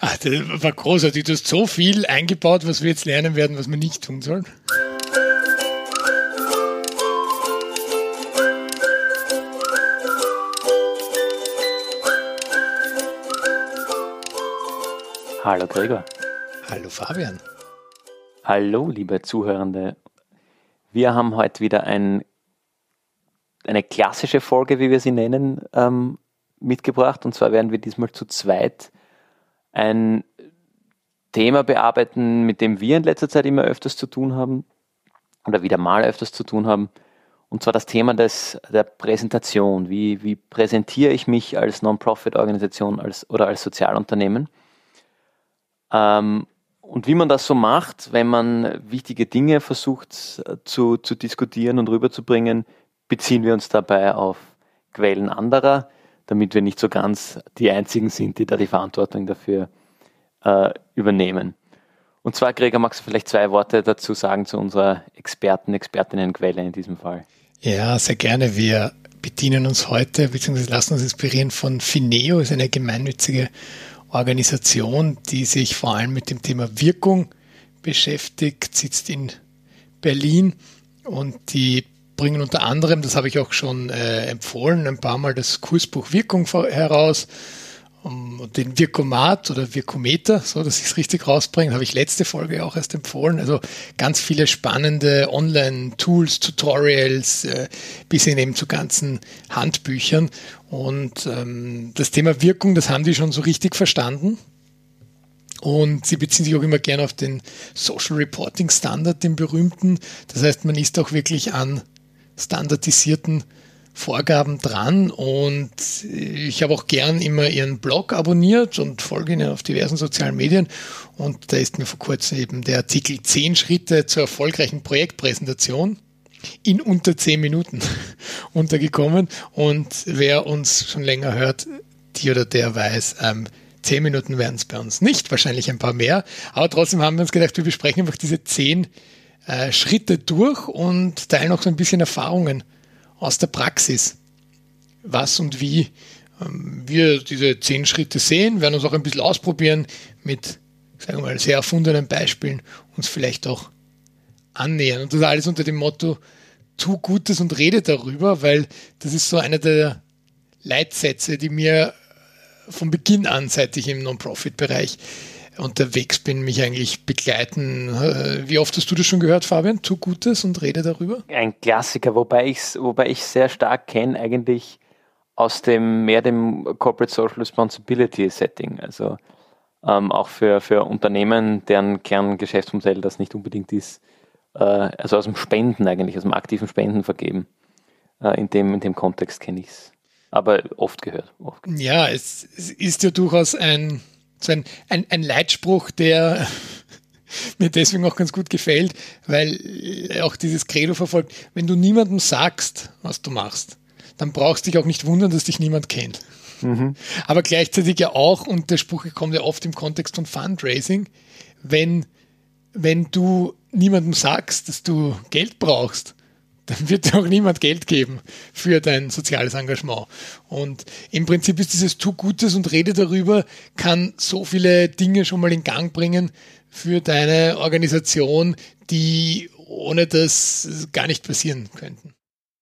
Ach, das war großartig. Du hast so viel eingebaut, was wir jetzt lernen werden, was wir nicht tun sollen. Hallo Gregor. Hallo Fabian. Hallo liebe Zuhörende. Wir haben heute wieder eine klassische Folge, wie wir sie nennen, mitgebracht. Und zwar werden wir diesmal zu zweit ein Thema bearbeiten, mit dem wir in letzter Zeit immer öfters zu tun haben oder wieder mal öfters zu tun haben. Und zwar das Thema der Präsentation. Wie präsentiere ich mich als Non-Profit-Organisation oder als Sozialunternehmen? Und wie man das so macht, wenn man wichtige Dinge versucht zu diskutieren und rüberzubringen, beziehen wir uns dabei auf Quellen anderer, damit wir nicht so ganz die Einzigen sind, die da die Verantwortung dafür übernehmen. Und zwar, Gregor, magst du vielleicht 2 Worte dazu sagen zu unserer Expertinnenquelle in diesem Fall? Ja, sehr gerne. Wir bedienen uns heute, beziehungsweise lassen uns inspirieren von Fineo, ist eine gemeinnützige Organisation, die sich vor allem mit dem Thema Wirkung beschäftigt, sitzt in Berlin und die bringen unter anderem, das habe ich auch schon empfohlen, ein paar Mal das Kursbuch Wirkung heraus, den Virkomat oder Virkometer, so dass ich es richtig rausbringe, habe ich letzte Folge auch erst empfohlen. Also ganz viele spannende Online-Tools, Tutorials, bis hin eben zu ganzen Handbüchern. Und das Thema Wirkung, das haben die schon so richtig verstanden. Und sie beziehen sich auch immer gerne auf den Social Reporting Standard, den berühmten. Das heißt, man ist auch wirklich an standardisierten Vorgaben dran und ich habe auch gern immer ihren Blog abonniert und folge ihnen auf diversen sozialen Medien und da ist mir vor kurzem eben der Artikel 10 Schritte zur erfolgreichen Projektpräsentation in unter 10 Minuten untergekommen und wer uns schon länger hört, die oder der weiß, 10 Minuten werden es bei uns nicht, wahrscheinlich ein paar mehr, aber trotzdem haben wir uns gedacht, wir besprechen einfach diese 10 Schritte durch und teilen auch so ein bisschen Erfahrungen aus der Praxis, was und wie wir diese 10 Schritte sehen, werden uns auch ein bisschen ausprobieren mit, sagen wir mal, sehr erfundenen Beispielen, uns vielleicht auch annähern. Und das alles unter dem Motto, tu Gutes und rede darüber, weil das ist so einer der Leitsätze, die mir von Beginn an, seit ich im Non-Profit-Bereich unterwegs bin, mich eigentlich begleiten. Wie oft hast du das schon gehört, Fabian? Tu Gutes und rede darüber? Ein Klassiker, wobei ich sehr stark kenne eigentlich aus dem Corporate Social Responsibility Setting. Also auch für Unternehmen, deren Kerngeschäftsmodell das nicht unbedingt ist, also aus dem Spenden eigentlich, aus dem aktiven Spenden vergeben. In dem Kontext kenne ich es. Aber oft gehört. Ja, es ist ja durchaus ein Leitspruch, der mir deswegen auch ganz gut gefällt, weil auch dieses Credo verfolgt, wenn du niemandem sagst, was du machst, dann brauchst du dich auch nicht wundern, dass dich niemand kennt. Mhm. Aber gleichzeitig ja auch, und der Spruch kommt ja oft im Kontext von Fundraising, wenn du niemandem sagst, dass du Geld brauchst, dann wird dir auch niemand Geld geben für dein soziales Engagement. Und im Prinzip ist dieses Tu Gutes und rede darüber, kann so viele Dinge schon mal in Gang bringen für deine Organisation, die ohne das gar nicht passieren könnten.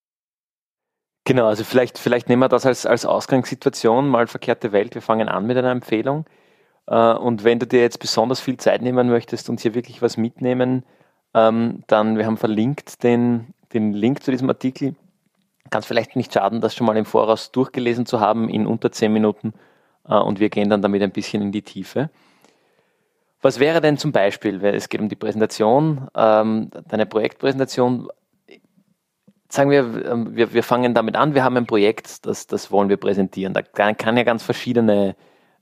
Genau, also vielleicht nehmen wir das als Ausgangssituation, mal verkehrte Welt. Wir fangen an mit einer Empfehlung. Und wenn du dir jetzt besonders viel Zeit nehmen möchtest und hier wirklich was mitnehmen, dann, wir haben verlinkt den Link zu diesem Artikel. Kann es vielleicht nicht schaden, das schon mal im Voraus durchgelesen zu haben in unter 10 Minuten und wir gehen dann damit ein bisschen in die Tiefe. Was wäre denn zum Beispiel, es geht um die Präsentation, deine Projektpräsentation, sagen wir fangen damit an, wir haben ein Projekt, das wollen wir präsentieren. Da kann ja ganz verschiedene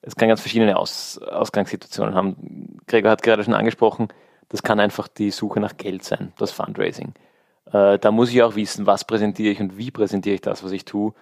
Ausgangssituationen haben. Gregor hat gerade schon angesprochen, das kann einfach die Suche nach Geld sein, das Fundraising. Da muss ich auch wissen, was präsentiere ich und wie präsentiere ich das, was ich tue,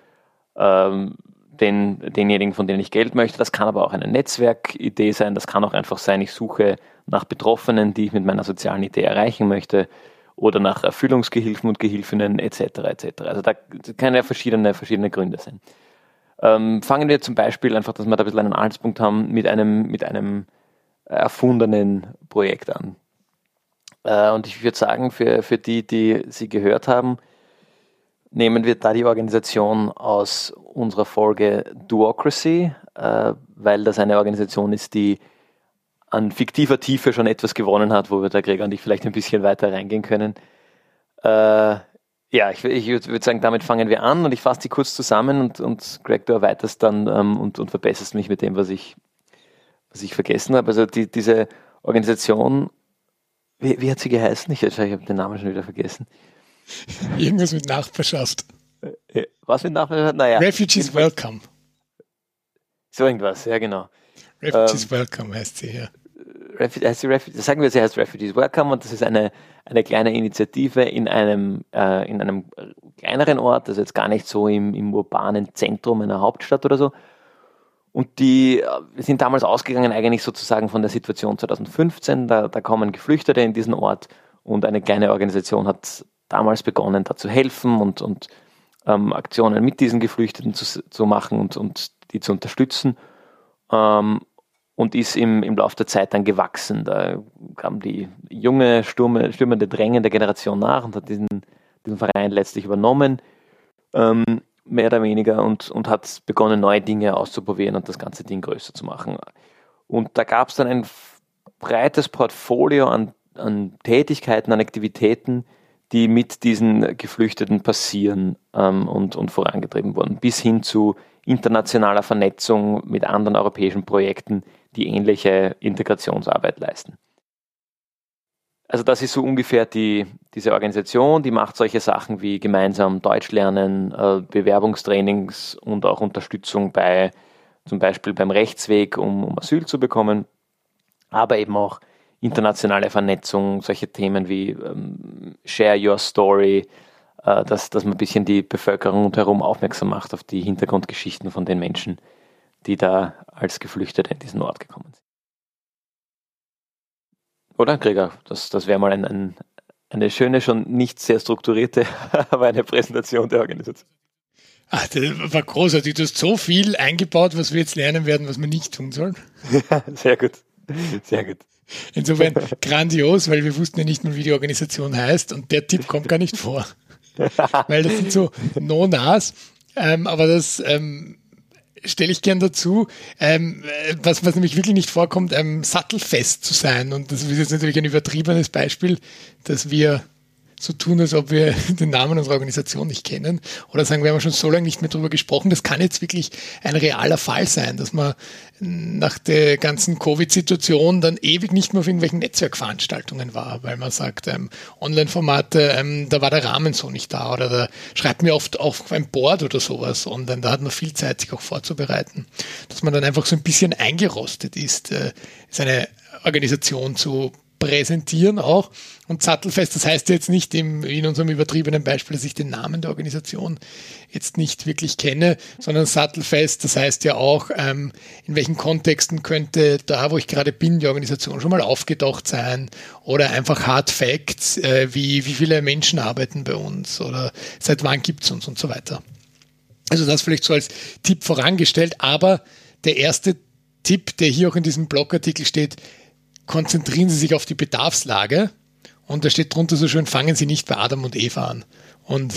denjenigen, von denen ich Geld möchte. Das kann aber auch eine Netzwerkidee sein, das kann auch einfach sein, ich suche nach Betroffenen, die ich mit meiner sozialen Idee erreichen möchte oder nach Erfüllungsgehilfen und Gehilfinnen etc. etc. Also da können ja verschiedene Gründe sein. Fangen wir zum Beispiel einfach, dass wir da ein bisschen einen Anhaltspunkt haben, mit einem erfundenen Projekt an. Und ich würde sagen, für die Sie gehört haben, nehmen wir da die Organisation aus unserer Folge Duocracy, weil das eine Organisation ist, die an fiktiver Tiefe schon etwas gewonnen hat, wo wir da Gregor und ich vielleicht ein bisschen weiter reingehen können. Ich würde sagen, damit fangen wir an und ich fasse die kurz zusammen und Greg, du erweiterst dann und verbesserst mich mit dem, was ich vergessen habe. Also diese Organisation, wie hat sie geheißen? Ich habe den Namen schon wieder vergessen. Irgendwas mit Nachbarschaft. Was mit Nachbarschaft? Naja. Refugees Welcome. So irgendwas, ja genau. Refugees Welcome heißt sie, ja. Sagen wir, sie heißt Refugees Welcome und das ist eine kleine Initiative in einem kleineren Ort, also jetzt gar nicht so im urbanen Zentrum einer Hauptstadt oder so. Und wir sind damals ausgegangen eigentlich sozusagen von der Situation 2015, da kommen Geflüchtete in diesen Ort und eine kleine Organisation hat damals begonnen, da zu helfen und Aktionen mit diesen Geflüchteten zu machen und die zu unterstützen. Und ist im Laufe der Zeit dann gewachsen. Da kam die junge, stürmende, drängende Generation nach und hat diesen Verein letztlich übernommen, mehr oder weniger, und hat begonnen, neue Dinge auszuprobieren und das ganze Ding größer zu machen. Und da gab es dann ein breites Portfolio an Tätigkeiten, an Aktivitäten, die mit diesen Geflüchteten passieren und vorangetrieben wurden, bis hin zu internationaler Vernetzung mit anderen europäischen Projekten, die ähnliche Integrationsarbeit leisten. Also das ist so ungefähr diese Organisation, die macht solche Sachen wie gemeinsam Deutsch lernen, Bewerbungstrainings und auch Unterstützung zum Beispiel beim Rechtsweg, um Asyl zu bekommen, aber eben auch internationale Vernetzung, solche Themen wie Share Your Story, dass man ein bisschen die Bevölkerung rundherum aufmerksam macht auf die Hintergrundgeschichten von den Menschen, die da als Geflüchtete in diesen Ort gekommen sind. Oder, Gregor? Das wäre mal eine schöne, schon nicht sehr strukturierte, aber eine Präsentation der Organisation. Ach, das war großartig. Du hast so viel eingebaut, was wir jetzt lernen werden, was wir nicht tun sollen. Sehr gut. Sehr gut. Insofern grandios, weil wir wussten ja nicht mal, wie die Organisation heißt und der Tipp kommt gar nicht vor. Weil das sind so No-Nas, aber das stelle ich gern dazu, was nämlich wirklich nicht vorkommt, sattelfest zu sein. Und das ist jetzt natürlich ein übertriebenes Beispiel, dass wir so tun, als ob wir den Namen unserer Organisation nicht kennen. Oder sagen, wir haben schon so lange nicht mehr drüber gesprochen. Das kann jetzt wirklich ein realer Fall sein, dass man nach der ganzen Covid-Situation dann ewig nicht mehr auf irgendwelchen Netzwerkveranstaltungen war, weil man sagt, Online-Formate, da war der Rahmen so nicht da. Oder da schreibt mir oft auf ein Board oder sowas online. Da hat man viel Zeit, sich auch vorzubereiten. Dass man dann einfach so ein bisschen eingerostet ist eine Organisation zu präsentieren auch. Und sattelfest, das heißt jetzt nicht in unserem übertriebenen Beispiel, dass ich den Namen der Organisation jetzt nicht wirklich kenne, sondern sattelfest, das heißt ja auch, in welchen Kontexten könnte da, wo ich gerade bin, die Organisation schon mal aufgetaucht sein, oder einfach Hard Facts, wie viele Menschen arbeiten bei uns oder seit wann gibt es uns und so weiter. Also das vielleicht so als Tipp vorangestellt, aber der erste Tipp, der hier auch in diesem Blogartikel steht: konzentrieren Sie sich auf die Bedarfslage, und da steht drunter so schön, fangen Sie nicht bei Adam und Eva an. Und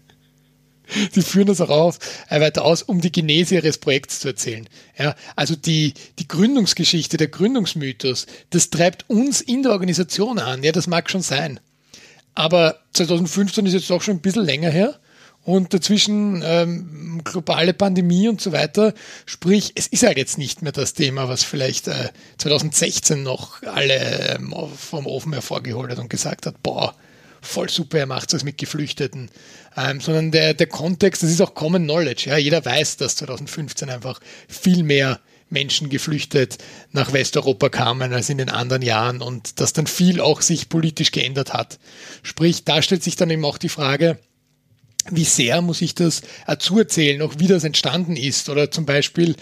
Sie führen das auch weiter aus, um die Genese Ihres Projekts zu erzählen. Ja, also die Gründungsgeschichte, der Gründungsmythos, das treibt uns in der Organisation an. Ja, das mag schon sein. Aber 2015 ist jetzt auch schon ein bisschen länger her. Und dazwischen globale Pandemie und so weiter. Sprich, es ist halt jetzt nicht mehr das Thema, was vielleicht 2016 noch alle vom Ofen hervorgeholt hat und gesagt hat, boah, voll super, er macht das mit Geflüchteten. Sondern der Kontext, das ist auch Common Knowledge. Ja? Jeder weiß, dass 2015 einfach viel mehr Menschen geflüchtet nach Westeuropa kamen als in den anderen Jahren und dass dann viel auch sich politisch geändert hat. Sprich, da stellt sich dann eben auch die Frage, wie sehr muss ich das erzählen, auch wie das entstanden ist, oder zum Beispiel,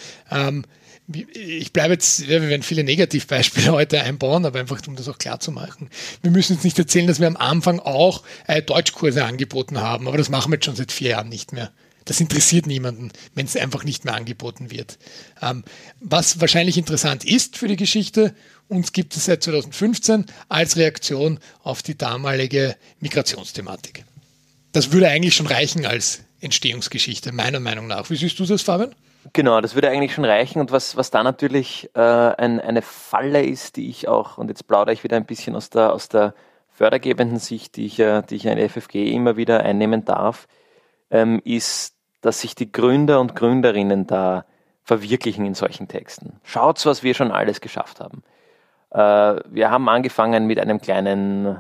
ich bleibe jetzt, ja, wir werden viele Negativbeispiele heute einbauen, aber einfach, um das auch klar zu machen. Wir müssen jetzt nicht erzählen, dass wir am Anfang auch Deutschkurse angeboten haben, aber das machen wir jetzt schon seit 4 Jahren nicht mehr. Das interessiert niemanden, wenn es einfach nicht mehr angeboten wird. Was wahrscheinlich interessant ist für die Geschichte, uns gibt es seit 2015 als Reaktion auf die damalige Migrationsthematik. Das würde eigentlich schon reichen als Entstehungsgeschichte, meiner Meinung nach. Wie siehst du das, Fabian? Genau, das würde eigentlich schon reichen. Und was da natürlich eine Falle ist, die ich auch, und jetzt plaudere ich wieder ein bisschen aus der fördergebenden Sicht, die ich in der FFG immer wieder einnehmen darf, ist, dass sich die Gründer und Gründerinnen da verwirklichen in solchen Texten. Schaut, was wir schon alles geschafft haben. Wir haben angefangen mit einer kleinen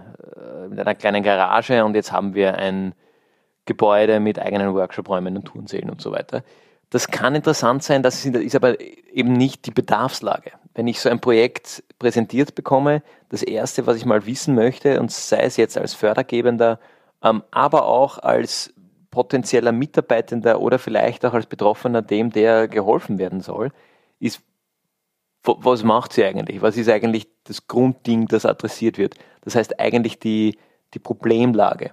Garage und jetzt haben wir ein Gebäude mit eigenen Workshop-Räumen und Turnsälen und so weiter. Das kann interessant sein, das ist aber eben nicht die Bedarfslage. Wenn ich so ein Projekt präsentiert bekomme, das Erste, was ich mal wissen möchte, und sei es jetzt als Fördergebender, aber auch als potenzieller Mitarbeitender oder vielleicht auch als Betroffener dem, der geholfen werden soll, ist, was macht sie eigentlich? Was ist eigentlich das Grundding, das adressiert wird? Das heißt eigentlich die Problemlage.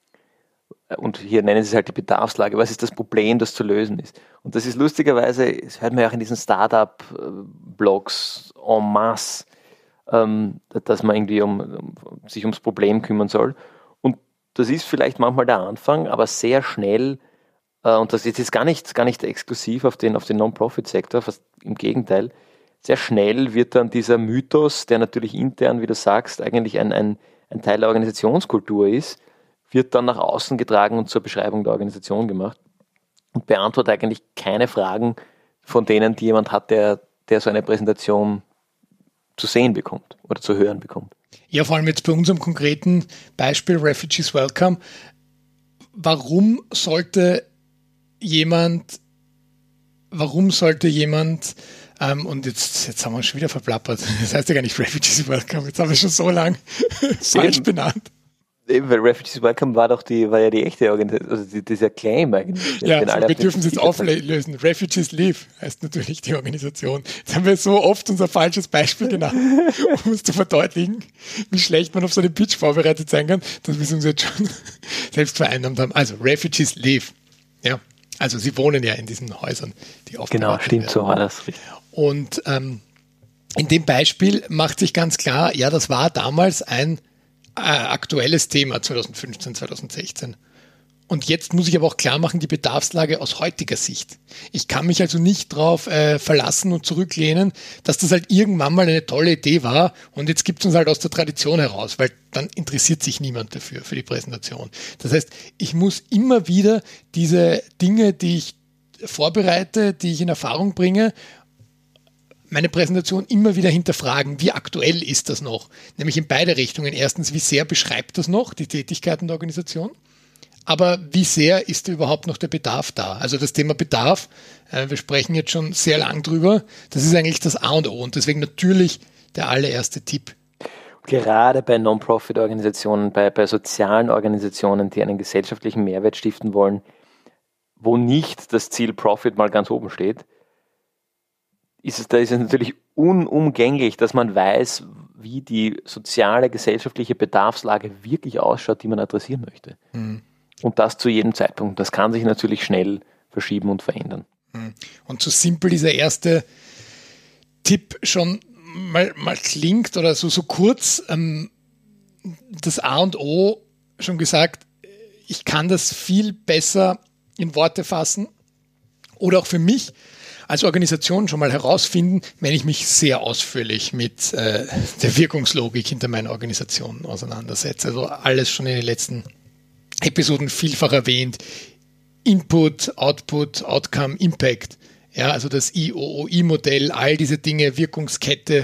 Und hier nennen sie es halt die Bedarfslage. Was ist das Problem, das zu lösen ist? Und das ist lustigerweise, das hört man ja auch in diesen Startup-Blogs en masse, dass man irgendwie sich ums Problem kümmern soll. Und das ist vielleicht manchmal der Anfang, aber sehr schnell, und das ist gar nicht exklusiv auf den Non-Profit-Sektor, fast im Gegenteil, sehr schnell wird dann dieser Mythos, der natürlich intern, wie du sagst, eigentlich ein Teil der Organisationskultur ist, wird dann nach außen getragen und zur Beschreibung der Organisation gemacht und beantwortet eigentlich keine Fragen von denen, die jemand hat, der so eine Präsentation zu sehen bekommt oder zu hören bekommt. Ja, vor allem jetzt bei unserem konkreten Beispiel Refugees Welcome. Warum sollte jemand und jetzt haben wir uns schon wieder verplappert. Das heißt ja gar nicht Refugees Welcome. Jetzt haben wir schon so lange falsch benannt. Eben, weil Refugees Welcome war ja die echte Organisation, also dieser Claim eigentlich. Ja, also wir dürfen es jetzt auflösen. Refugees Leave heißt natürlich die Organisation. Jetzt haben wir so oft unser falsches Beispiel genannt, um es zu verdeutlichen, wie schlecht man auf so einen Pitch vorbereitet sein kann, dass wir es uns jetzt schon selbst vereinnahmt haben. Also Refugees Leave. Ja, also sie wohnen ja in diesen Häusern, die aufgebaut werden. Genau, stimmt, so war das. Und in dem Beispiel macht sich ganz klar, ja, das war damals ein aktuelles Thema 2015, 2016. Und jetzt muss ich aber auch klar machen, die Bedarfslage aus heutiger Sicht. Ich kann mich also nicht darauf verlassen und zurücklehnen, dass das halt irgendwann mal eine tolle Idee war und jetzt gibt es uns halt aus der Tradition heraus, weil dann interessiert sich niemand dafür, für die Präsentation. Das heißt, ich muss immer wieder diese Dinge, die ich vorbereite, die ich in Erfahrung bringe, meine Präsentation immer wieder hinterfragen, wie aktuell ist das noch? Nämlich in beide Richtungen. Erstens, wie sehr beschreibt das noch die Tätigkeiten der Organisation? Aber wie sehr ist überhaupt noch der Bedarf da? Also das Thema Bedarf, wir sprechen jetzt schon sehr lang drüber, das ist eigentlich das A und O und deswegen natürlich der allererste Tipp. Gerade bei Non-Profit-Organisationen, bei sozialen Organisationen, die einen gesellschaftlichen Mehrwert stiften wollen, wo nicht das Ziel Profit mal ganz oben steht, ist es natürlich unumgänglich, dass man weiß, wie die soziale, gesellschaftliche Bedarfslage wirklich ausschaut, die man adressieren möchte. Mhm. Und das zu jedem Zeitpunkt. Das kann sich natürlich schnell verschieben und verändern. Mhm. Und so simpel dieser erste Tipp schon mal klingt oder so kurz, das A und O schon gesagt, ich kann das viel besser in Worte fassen oder auch für mich als Organisation schon mal herausfinden, wenn ich mich sehr ausführlich mit der Wirkungslogik hinter meiner Organisation auseinandersetze. Also alles schon in den letzten Episoden vielfach erwähnt. Input, Output, Outcome, Impact. Ja, also das IOOI-Modell, all diese Dinge, Wirkungskette.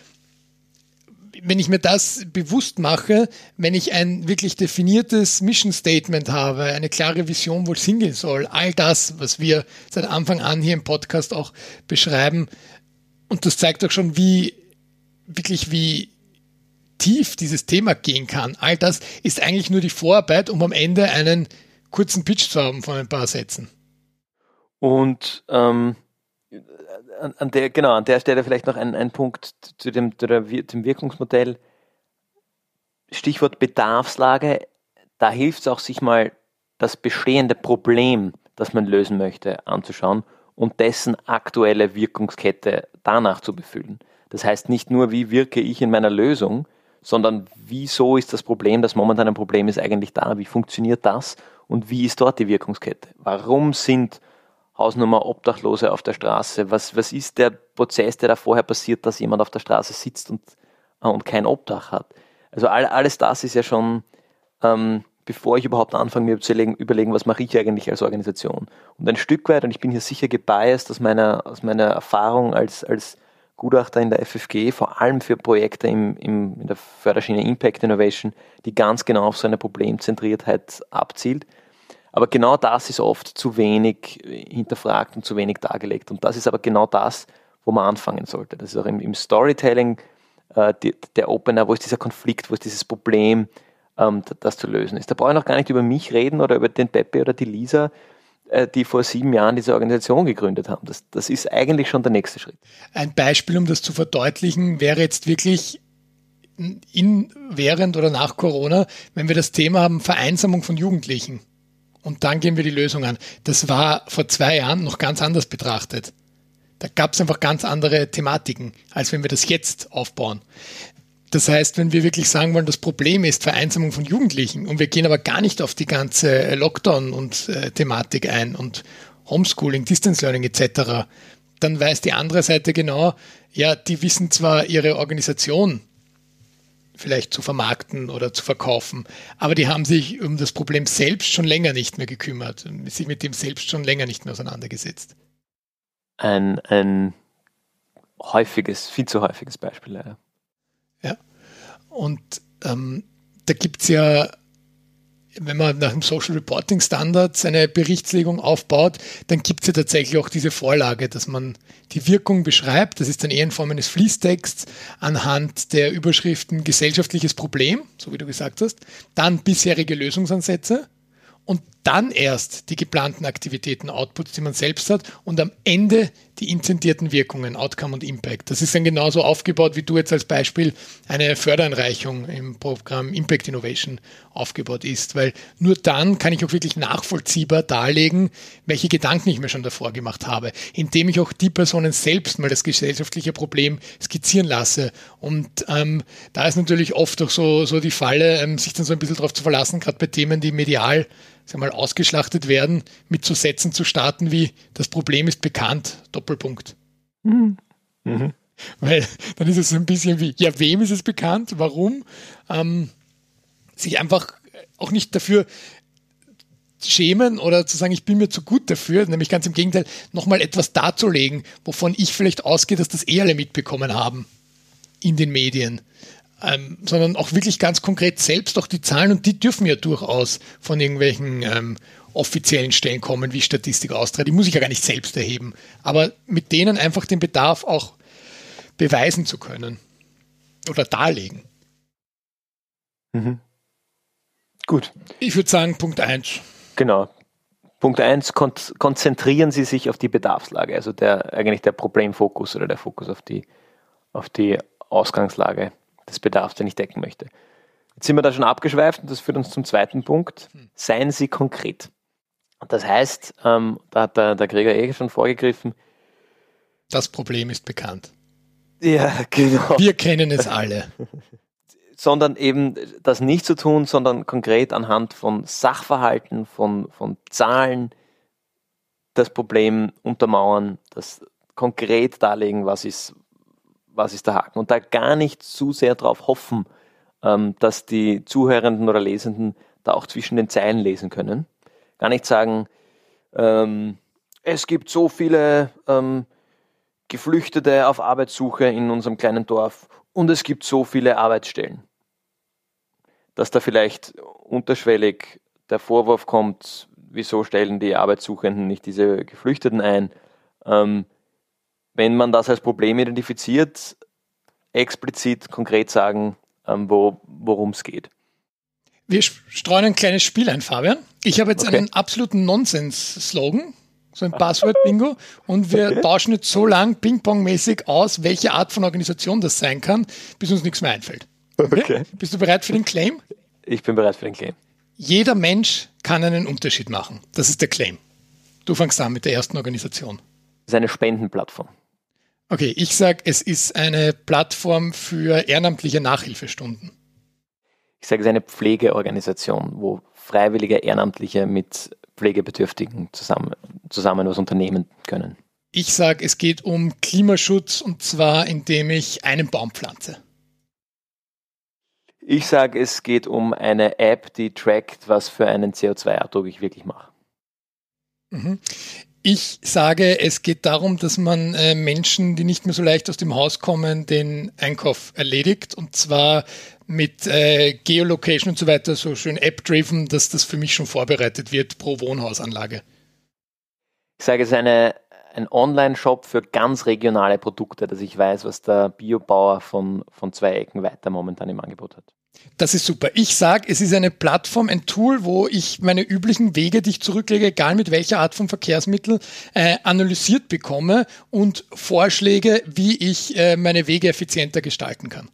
Wenn ich mir das bewusst mache, wenn ich ein wirklich definiertes Mission Statement habe, eine klare Vision, wo es hingehen soll, all das, was wir seit Anfang an hier im Podcast auch beschreiben, und das zeigt auch schon, wie tief dieses Thema gehen kann. All das ist eigentlich nur die Vorarbeit, um am Ende einen kurzen Pitch zu haben von ein paar Sätzen. Und an der Stelle vielleicht noch ein Punkt zu dem Wirkungsmodell. Stichwort Bedarfslage, da hilft es auch, sich mal das bestehende Problem das man lösen möchte, anzuschauen und dessen aktuelle Wirkungskette danach zu befüllen. Das heißt nicht nur, wie wirke ich in meiner Lösung, sondern wieso ist das Problem, das momentan ein Problem ist, eigentlich da? Wie funktioniert das? Und wie ist dort die Wirkungskette? Warum sind Hausnummer Obdachlose auf der Straße? Was ist der Prozess, der da vorher passiert, dass jemand auf der Straße sitzt und kein Obdach hat? Also alles das ist ja schon, bevor ich überhaupt anfange, mir zu überlegen, was mache ich eigentlich als Organisation. Und ein Stück weit, und ich bin hier sicher gebiased aus meiner Erfahrung als Gutachter in der FFG, vor allem für Projekte in der Förderschiene Impact Innovation, die ganz genau auf so eine Problemzentriertheit abzielt. Aber genau das ist oft zu wenig hinterfragt und zu wenig dargelegt. Und das ist aber genau das, wo man anfangen sollte. Das ist auch im Storytelling der Opener, wo ist dieser Konflikt, wo ist dieses Problem, das zu lösen ist. Da brauche ich noch gar nicht über mich reden oder über den Pepe oder die Lisa, die vor 7 Jahren diese Organisation gegründet haben. Das ist eigentlich schon der nächste Schritt. Ein Beispiel, um das zu verdeutlichen, wäre jetzt wirklich während oder nach Corona, wenn wir das Thema haben, Vereinsamung von Jugendlichen. Und dann gehen wir die Lösung an. Das war vor 2 Jahren noch ganz anders betrachtet. Da gab es einfach ganz andere Thematiken, als wenn wir das jetzt aufbauen. Das heißt, wenn wir wirklich sagen wollen, das Problem ist Vereinsamung von Jugendlichen und wir gehen aber gar nicht auf die ganze Lockdown- und Thematik ein und Homeschooling, Distance Learning etc., dann weiß die andere Seite genau, ja, die wissen zwar ihre Organisation vielleicht zu vermarkten oder zu verkaufen, aber die haben sich um das Problem selbst schon länger nicht mehr gekümmert und sich mit dem selbst schon länger nicht mehr auseinandergesetzt. Ein viel zu häufiges Beispiel leider. Ja, und da gibt es ja, wenn man nach dem Social Reporting Standards eine Berichtslegung aufbaut, dann gibt es ja tatsächlich auch diese Vorlage, dass man die Wirkung beschreibt. Das ist dann eher in Form eines Fließtexts anhand der Überschriften gesellschaftliches Problem, so wie du gesagt hast, dann bisherige Lösungsansätze und dann erst die geplanten Aktivitäten, Outputs, die man selbst hat und am Ende die intendierten Wirkungen, Outcome und Impact. Das ist dann genauso aufgebaut, wie du jetzt als Beispiel eine Fördereinreichung im Programm Impact Innovation aufgebaut ist, weil nur dann kann ich auch wirklich nachvollziehbar darlegen, welche Gedanken ich mir schon davor gemacht habe, indem ich auch die Personen selbst mal das gesellschaftliche Problem skizzieren lasse. Und da ist natürlich oft auch so die Falle, sich dann so ein bisschen darauf zu verlassen, gerade bei Themen, die medial ausgeschlachtet werden, mit so Sätzen zu starten wie, das Problem ist bekannt, Doppelpunkt. Mhm. Mhm. Weil dann ist es so ein bisschen wie, ja, wem ist es bekannt, warum? Sich einfach auch nicht dafür schämen oder zu sagen, ich bin mir zu gut dafür, nämlich ganz im Gegenteil, nochmal etwas darzulegen, wovon ich vielleicht ausgehe, dass das alle mitbekommen haben in den Medien. Sondern auch wirklich ganz konkret selbst auch die Zahlen, und die dürfen ja durchaus von irgendwelchen offiziellen Stellen kommen, wie Statistik Austria, die muss ich ja gar nicht selbst erheben, aber mit denen einfach den Bedarf auch beweisen zu können oder darlegen. Mhm. Gut. Ich würde sagen, Punkt 1. Genau. Punkt 1, konzentrieren Sie sich auf die Bedarfslage, also eigentlich der Problemfokus oder der Fokus auf die Ausgangslage des Bedarfs, den ich decken möchte. Jetzt sind wir da schon abgeschweift und das führt uns zum zweiten Punkt. Seien Sie konkret. Das heißt, da hat der Gregor schon vorgegriffen. Das Problem ist bekannt. Ja, genau. Wir kennen es alle. Sondern eben das nicht zu tun, sondern konkret anhand von Sachverhalten, von Zahlen das Problem untermauern, das konkret darlegen, was ist der Haken. Und da gar nicht zu sehr darauf hoffen, dass die Zuhörenden oder Lesenden da auch zwischen den Zeilen lesen können. Gar nicht sagen, es gibt so viele Geflüchtete auf Arbeitssuche in unserem kleinen Dorf und es gibt so viele Arbeitsstellen. Dass da vielleicht unterschwellig der Vorwurf kommt, wieso stellen die Arbeitssuchenden nicht diese Geflüchteten ein? Wenn man das als Problem identifiziert, explizit konkret sagen, worum es geht. Wir streuen ein kleines Spiel ein, Fabian. Ich habe jetzt einen absoluten Nonsens-Slogan, so ein Passwort-Bingo, und wir tauschen jetzt so lang Ping-Pong-mäßig aus, welche Art von Organisation das sein kann, bis uns nichts mehr einfällt. Okay? Bist du bereit für den Claim? Ich bin bereit für den Claim. Jeder Mensch kann einen Unterschied machen. Das ist der Claim. Du fängst an mit der ersten Organisation. Das ist eine Spendenplattform. Okay, ich sage, es ist eine Plattform für ehrenamtliche Nachhilfestunden. Ich sage, es ist eine Pflegeorganisation, wo freiwillige Ehrenamtliche mit Pflegebedürftigen zusammen was unternehmen können. Ich sage, es geht um Klimaschutz und zwar, indem ich einen Baum pflanze. Ich sage, es geht um eine App, die trackt, was für einen CO2-Abdruck ich wirklich mache. Ich sage, es geht darum, dass man Menschen, die nicht mehr so leicht aus dem Haus kommen, den Einkauf erledigt und zwar mit Geolocation und so weiter, so schön App-driven, dass das für mich schon vorbereitet wird pro Wohnhausanlage. Ich sage, es ist ein Online-Shop für ganz regionale Produkte, dass ich weiß, was der Biobauer von zwei Ecken weiter momentan im Angebot hat. Das ist super. Ich sage, es ist eine Plattform, ein Tool, wo ich meine üblichen Wege, die ich zurücklege, egal mit welcher Art von Verkehrsmittel, analysiert bekomme und Vorschläge, wie ich meine Wege effizienter gestalten kann.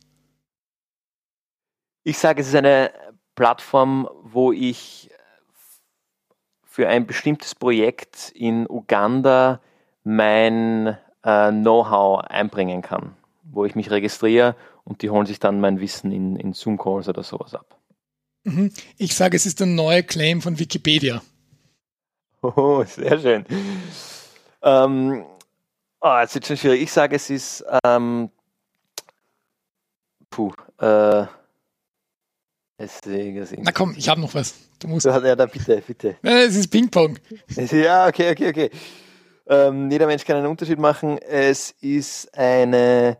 Ich sage, es ist eine Plattform, wo ich für ein bestimmtes Projekt in Uganda mein Know-how einbringen kann, wo ich mich registriere und die holen sich dann mein Wissen in Zoom-Calls oder sowas ab. Ich sage, es ist der neue Claim von Wikipedia. Oh, sehr schön. Jetzt ist schon schwierig. Ich sage, es ist Na komm, ich habe noch was. Du musst. Ja, da bitte. Es ist Ping-Pong. Ja, okay. Jeder Mensch kann einen Unterschied machen. Es ist eine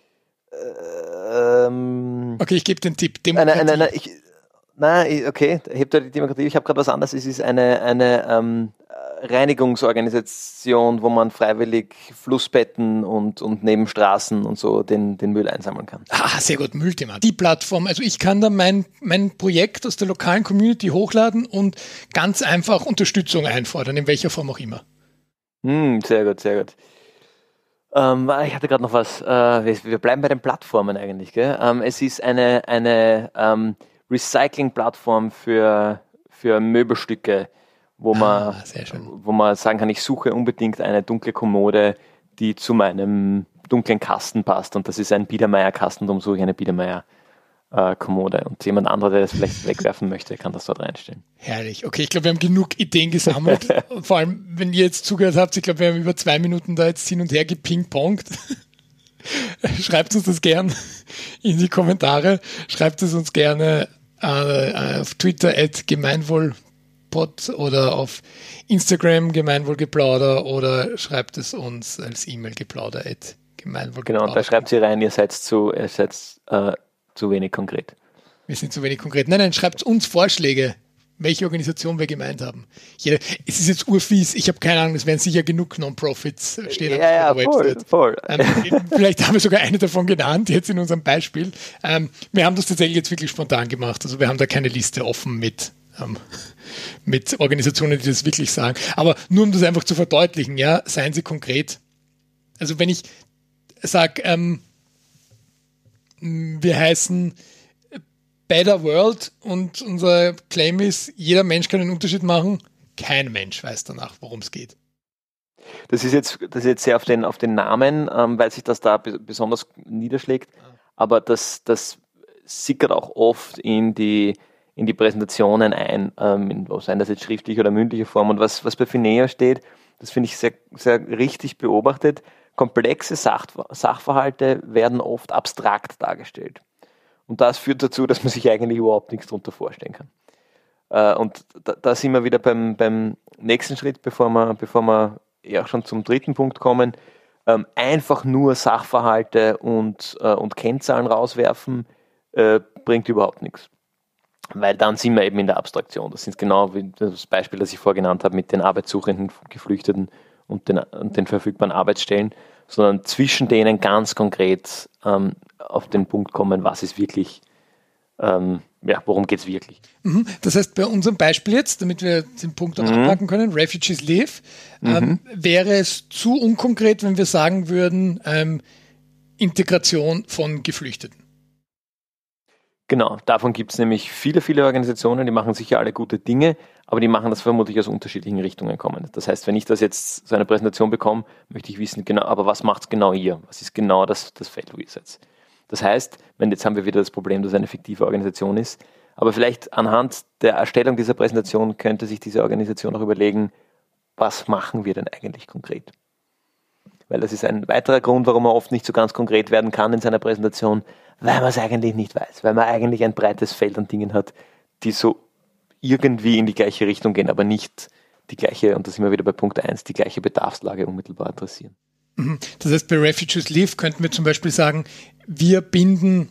okay, ich gebe den Tipp. Okay, hebt die Demokratie. Ich habe gerade was anderes. Es ist eine Reinigungsorganisation, wo man freiwillig Flussbetten und neben Straßen und so den Müll einsammeln kann. Sehr gut, Müllthema. Die Plattform, also ich kann da mein Projekt aus der lokalen Community hochladen und ganz einfach Unterstützung einfordern, in welcher Form auch immer. Sehr gut. Ich hatte gerade noch was. Wir bleiben bei den Plattformen eigentlich. Gell? Es ist eine Recycling-Plattform für Möbelstücke, wo man sagen kann, ich suche unbedingt eine dunkle Kommode, die zu meinem dunklen Kasten passt. Und das ist ein Biedermeier-Kasten, darum suche ich eine Biedermeier-Kommode. Und jemand anderer, der das vielleicht wegwerfen möchte, kann das dort reinstellen. Herrlich. Okay, ich glaube, wir haben genug Ideen gesammelt. Vor allem, wenn ihr jetzt zugehört habt, ich glaube, wir haben über 2 Minuten da jetzt hin und her gepingpongt. Schreibt uns das gern in die Kommentare. Schreibt es uns gerne auf Twitter @gemeinwohlpod oder auf Instagram gemeinwohlgeplauder oder schreibt es uns als E-Mail geplauder@gemeinwohlgeplauder. Genau, und da schreibt sie rein, ihr seid zu wenig konkret. Wir sind zu wenig konkret. Nein, schreibt uns Vorschläge, welche Organisation wir gemeint haben. Es ist jetzt urfies, ich habe keine Ahnung, es werden sicher genug Non-Profits stehen auf der Website. Voll. Vielleicht haben wir sogar eine davon genannt, jetzt in unserem Beispiel. Wir haben das tatsächlich jetzt wirklich spontan gemacht. Also wir haben da keine Liste offen mit Organisationen, die das wirklich sagen. Aber nur um das einfach zu verdeutlichen, ja, seien Sie konkret. Also wenn ich sage, wir heißen Better World und unser Claim ist, jeder Mensch kann einen Unterschied machen. Kein Mensch weiß danach, worum es geht. Das ist jetzt sehr auf den Namen, weil sich das da besonders niederschlägt. Aber das sickert auch oft in die Präsentationen ein, seien das jetzt schriftliche oder mündliche Form. Und was bei Fineo steht, das finde ich sehr, sehr richtig beobachtet. Komplexe Sachverhalte werden oft abstrakt dargestellt. Und das führt dazu, dass man sich eigentlich überhaupt nichts darunter vorstellen kann. Und da sind wir wieder beim nächsten Schritt, bevor wir ja schon zum dritten Punkt kommen. Einfach nur Sachverhalte und Kennzahlen rauswerfen, bringt überhaupt nichts. Weil dann sind wir eben in der Abstraktion. Das ist genau wie das Beispiel, das ich vorgenannt habe mit den arbeitssuchenden Geflüchteten und den verfügbaren Arbeitsstellen, sondern zwischen denen ganz konkret auf den Punkt kommen, was ist wirklich, worum geht es wirklich. Das heißt, bei unserem Beispiel jetzt, damit wir den Punkt auch abhaken können, Refugees Live, wäre es zu unkonkret, wenn wir sagen würden, Integration von Geflüchteten. Genau, davon gibt es nämlich viele, viele Organisationen, die machen sicher alle gute Dinge, aber die machen das vermutlich aus unterschiedlichen Richtungen kommend. Das heißt, wenn ich das jetzt so eine Präsentation bekomme, möchte ich wissen, genau, aber was macht es genau ihr? Was ist genau das Feld, wo ihr seid? Das heißt, jetzt haben wir wieder das Problem, dass es eine fiktive Organisation ist, aber vielleicht anhand der Erstellung dieser Präsentation könnte sich diese Organisation auch überlegen, was machen wir denn eigentlich konkret? Weil das ist ein weiterer Grund, warum man oft nicht so ganz konkret werden kann in seiner Präsentation, weil man es eigentlich nicht weiß, weil man eigentlich ein breites Feld an Dingen hat, die so irgendwie in die gleiche Richtung gehen, aber nicht die gleiche, und da sind wir wieder bei Punkt 1, die gleiche Bedarfslage unmittelbar adressieren. Das heißt, bei Refugees Live könnten wir zum Beispiel sagen, wir binden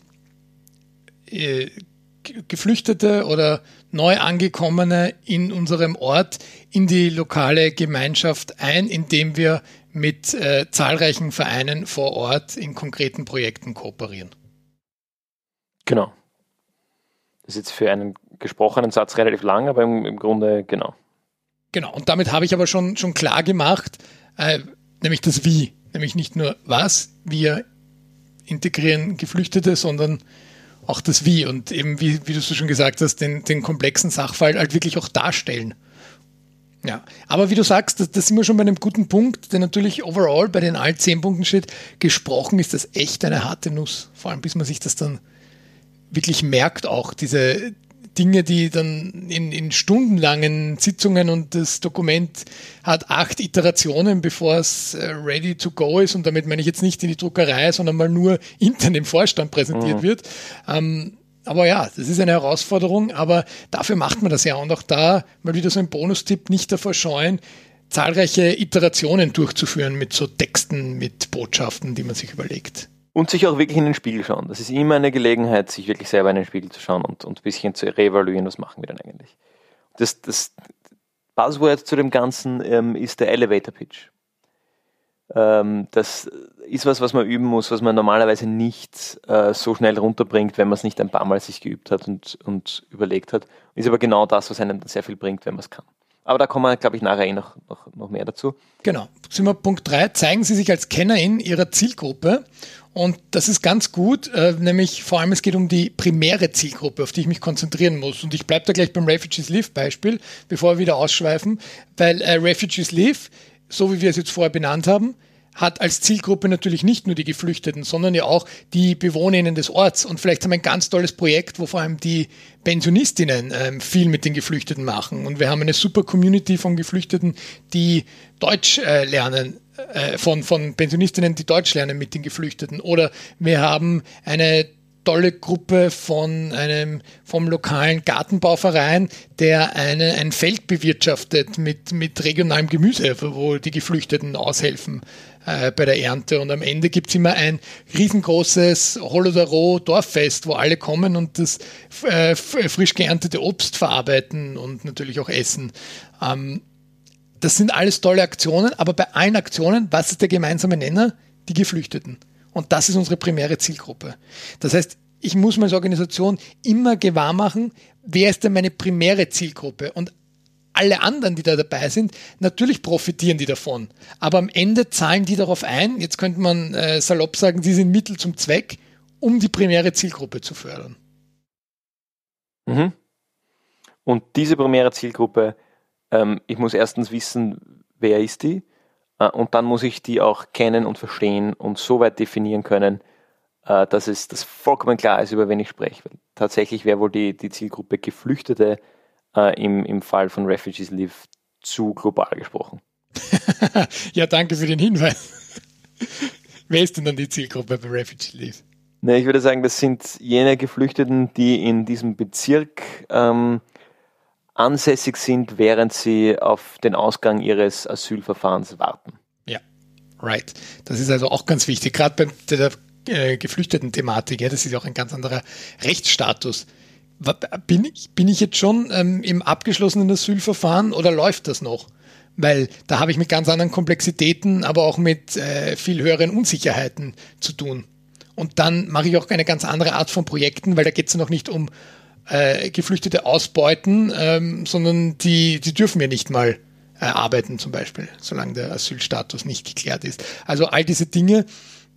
Geflüchtete oder Neuangekommene in unserem Ort in die lokale Gemeinschaft ein, indem wir mit zahlreichen Vereinen vor Ort in konkreten Projekten kooperieren. Genau. Das ist jetzt für einen gesprochenen Satz relativ lang, aber im Grunde genau. Genau, und damit habe ich aber schon klar gemacht, nämlich das Wie. Nämlich nicht nur was, wir integrieren Geflüchtete, sondern auch das Wie. Und eben, wie du so schon gesagt hast, den komplexen Sachverhalt halt wirklich auch darstellen. Ja, aber wie du sagst, das sind wir schon bei einem guten Punkt, denn natürlich overall bei den allen 10 Punkten steht, gesprochen ist das echt eine harte Nuss. Vor allem, bis man sich das dann wirklich merkt, auch diese Dinge, die dann in stundenlangen Sitzungen, und das Dokument hat 8 Iterationen, bevor es ready to go ist, und damit meine ich jetzt nicht in die Druckerei, sondern mal nur intern im Vorstand präsentiert wird. Aber ja, das ist eine Herausforderung, aber dafür macht man das ja, und auch da mal wieder so ein Bonustipp, nicht davor scheuen, zahlreiche Iterationen durchzuführen mit so Texten, mit Botschaften, die man sich überlegt. Und sich auch wirklich in den Spiegel schauen. Das ist immer eine Gelegenheit, sich wirklich selber in den Spiegel zu schauen und ein bisschen zu reevaluieren, was machen wir denn eigentlich. Das Buzzword zu dem Ganzen ist der Elevator Pitch. Das ist was man üben muss, was man normalerweise nicht so schnell runterbringt, wenn man es nicht ein paar Mal sich geübt hat und überlegt hat. Ist aber genau das, was einem sehr viel bringt, wenn man es kann. Aber da kommen wir, glaube ich, nachher noch mehr dazu. Genau. Sind wir Punkt 3. Zeigen Sie sich als Kennerin Ihrer Zielgruppe. Und das ist ganz gut, nämlich vor allem es geht um die primäre Zielgruppe, auf die ich mich konzentrieren muss. Und ich bleibe da gleich beim Refugees Live Beispiel, bevor wir wieder ausschweifen, weil Refugees Live, so wie wir es jetzt vorher benannt haben, hat als Zielgruppe natürlich nicht nur die Geflüchteten, sondern ja auch die BewohnerInnen des Orts. Und vielleicht haben wir ein ganz tolles Projekt, wo vor allem die Pensionistinnen viel mit den Geflüchteten machen. Und wir haben eine super Community von Geflüchteten, die Deutsch lernen, von Pensionistinnen, die Deutsch lernen mit den Geflüchteten. Oder wir haben eine tolle Gruppe vom lokalen Gartenbauverein, der ein Feld bewirtschaftet mit regionalem Gemüse, wo die Geflüchteten aushelfen bei der Ernte. Und am Ende gibt es immer ein riesengroßes Holodaro-Dorffest, wo alle kommen und das frisch geerntete Obst verarbeiten und natürlich auch essen. Das sind alles tolle Aktionen, aber bei allen Aktionen, was ist der gemeinsame Nenner? Die Geflüchteten. Und das ist unsere primäre Zielgruppe. Das heißt, ich muss mir als Organisation immer gewahr machen, wer ist denn meine primäre Zielgruppe? Und alle anderen, die da dabei sind, natürlich profitieren die davon. Aber am Ende zahlen die darauf ein, jetzt könnte man salopp sagen, sie sind Mittel zum Zweck, um die primäre Zielgruppe zu fördern. Mhm. Und diese primäre Zielgruppe, ich muss erstens wissen, wer ist die? Und dann muss ich die auch kennen und verstehen und so weit definieren können, dass es das vollkommen klar ist, über wen ich spreche. Weil tatsächlich wäre wohl die Zielgruppe Geflüchtete im Fall von Refugees Live zu global gesprochen. Ja, danke für den Hinweis. Wer ist denn dann die Zielgruppe bei Refugees Live? Ne, ich würde sagen, das sind jene Geflüchteten, die in diesem Bezirk ansässig sind, während sie auf den Ausgang ihres Asylverfahrens warten. Ja, right. Das ist also auch ganz wichtig, gerade bei der geflüchteten Thematik. Ja, das ist auch ein ganz anderer Rechtsstatus. Bin ich jetzt schon im abgeschlossenen Asylverfahren oder läuft das noch? Weil da habe ich mit ganz anderen Komplexitäten, aber auch mit viel höheren Unsicherheiten zu tun. Und dann mache ich auch eine ganz andere Art von Projekten, weil da geht es ja noch nicht um Geflüchtete ausbeuten, sondern die dürfen ja nicht mal arbeiten zum Beispiel, solange der Asylstatus nicht geklärt ist. Also all diese Dinge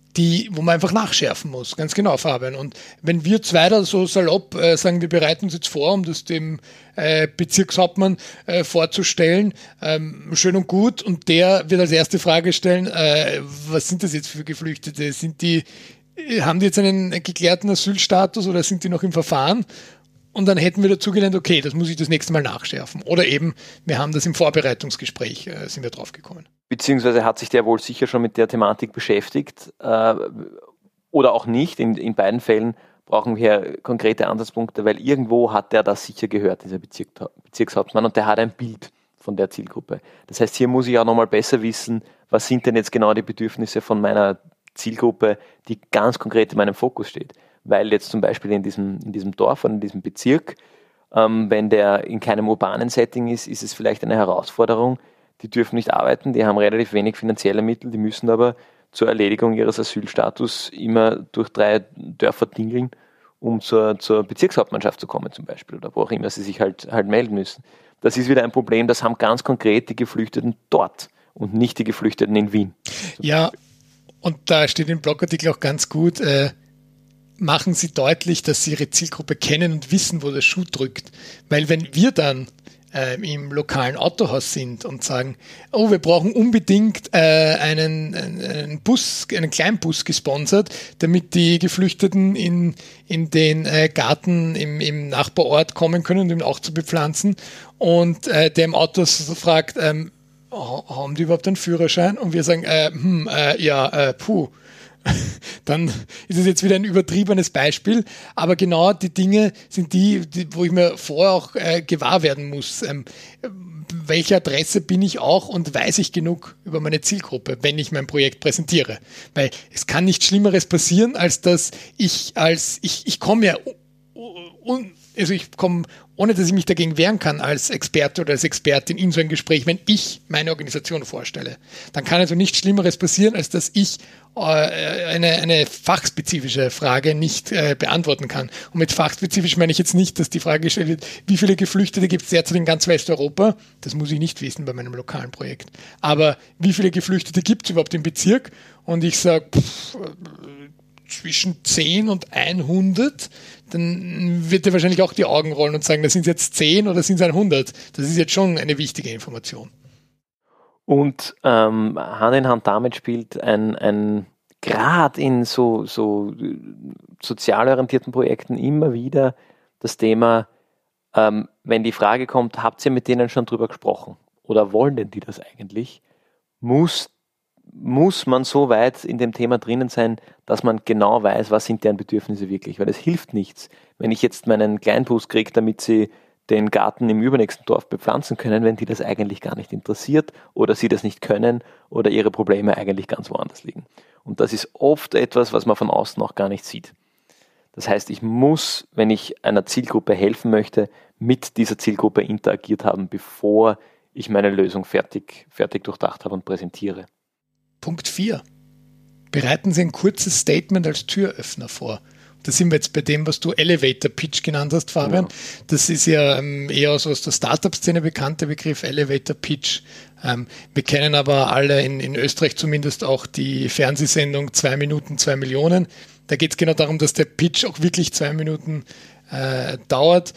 wo man einfach nachschärfen muss. Ganz genau, Fabian. Und wenn wir zwei da so salopp sagen, wir bereiten uns jetzt vor, um das dem Bezirkshauptmann vorzustellen, schön und gut, und der wird als erste Frage stellen, was sind das jetzt für Geflüchtete? Haben die jetzt einen geklärten Asylstatus oder sind die noch im Verfahren? Und dann hätten wir dazu gelernt, okay, das muss ich das nächste Mal nachschärfen. Oder eben, wir haben das im Vorbereitungsgespräch, sind wir drauf gekommen. Beziehungsweise hat sich der wohl sicher schon mit der Thematik beschäftigt oder auch nicht. In beiden Fällen brauchen wir konkrete Ansatzpunkte, weil irgendwo hat der das sicher gehört, dieser Bezirkshauptmann, und der hat ein Bild von der Zielgruppe. Das heißt, hier muss ich auch nochmal besser wissen, was sind denn jetzt genau die Bedürfnisse von meiner Zielgruppe, die ganz konkret in meinem Fokus steht. Weil jetzt zum Beispiel in diesem Dorf oder in diesem Bezirk, wenn der in keinem urbanen Setting ist, ist es vielleicht eine Herausforderung. Die dürfen nicht arbeiten, die haben relativ wenig finanzielle Mittel, die müssen aber zur Erledigung ihres Asylstatus immer durch 3 Dörfer tingeln, um zur Bezirkshauptmannschaft zu kommen zum Beispiel oder wo auch immer sie sich halt melden müssen. Das ist wieder ein Problem, das haben ganz konkret die Geflüchteten dort und nicht die Geflüchteten in Wien. Ja, und da steht im Blogartikel auch ganz gut, machen Sie deutlich, dass Sie Ihre Zielgruppe kennen und wissen, wo der Schuh drückt. Weil wenn wir dann im lokalen Autohaus sind und sagen, oh, wir brauchen unbedingt einen Kleinbus gesponsert, damit die Geflüchteten in den Garten im Nachbarort kommen können, um ihn auch zu bepflanzen, und der im Autohaus fragt, haben die überhaupt einen Führerschein? Und wir sagen, dann ist es jetzt wieder ein übertriebenes Beispiel, aber genau die Dinge sind die, wo ich mir vorher auch gewahr werden muss. Welche Adresse bin ich auch und weiß ich genug über meine Zielgruppe, wenn ich mein Projekt präsentiere? Weil es kann nichts Schlimmeres passieren, als dass ich komme ja, ich komme, ohne dass ich mich dagegen wehren kann als Experte oder als Expertin in so ein Gespräch, wenn ich meine Organisation vorstelle. Dann kann also nichts Schlimmeres passieren, als dass ich eine fachspezifische Frage nicht beantworten kann. Und mit fachspezifisch meine ich jetzt nicht, dass die Frage gestellt wird, wie viele Geflüchtete gibt es derzeit in ganz Westeuropa? Das muss ich nicht wissen bei meinem lokalen Projekt. Aber wie viele Geflüchtete gibt es überhaupt im Bezirk? Und ich sage, zwischen 10 und 100, dann wird er wahrscheinlich auch die Augen rollen und sagen, das sind jetzt 10 oder sind es 100. Das ist jetzt schon eine wichtige Information. Und Hand in Hand damit spielt ein gerade in so sozial orientierten Projekten immer wieder das Thema, wenn die Frage kommt, habt ihr mit denen schon drüber gesprochen? Oder wollen denn die das eigentlich? Muss man so weit in dem Thema drinnen sein, dass man genau weiß, was sind deren Bedürfnisse wirklich? Weil es hilft nichts, wenn ich jetzt meinen Kleinbus kriege, damit sie den Garten im übernächsten Dorf bepflanzen können, wenn die das eigentlich gar nicht interessiert oder sie das nicht können oder ihre Probleme eigentlich ganz woanders liegen. Und das ist oft etwas, was man von außen auch gar nicht sieht. Das heißt, ich muss, wenn ich einer Zielgruppe helfen möchte, mit dieser Zielgruppe interagiert haben, bevor ich meine Lösung fertig durchdacht habe und präsentiere. Punkt 4. Bereiten Sie ein kurzes Statement als Türöffner vor. Da sind wir jetzt bei dem, was du Elevator Pitch genannt hast, Fabian. Ja. Das ist ja eher so aus der Startup-Szene bekannter Begriff, Elevator Pitch. Wir kennen aber alle in Österreich zumindest auch die Fernsehsendung 2 Minuten, 2 Millionen. Da geht es genau darum, dass der Pitch auch wirklich 2 Minuten dauert.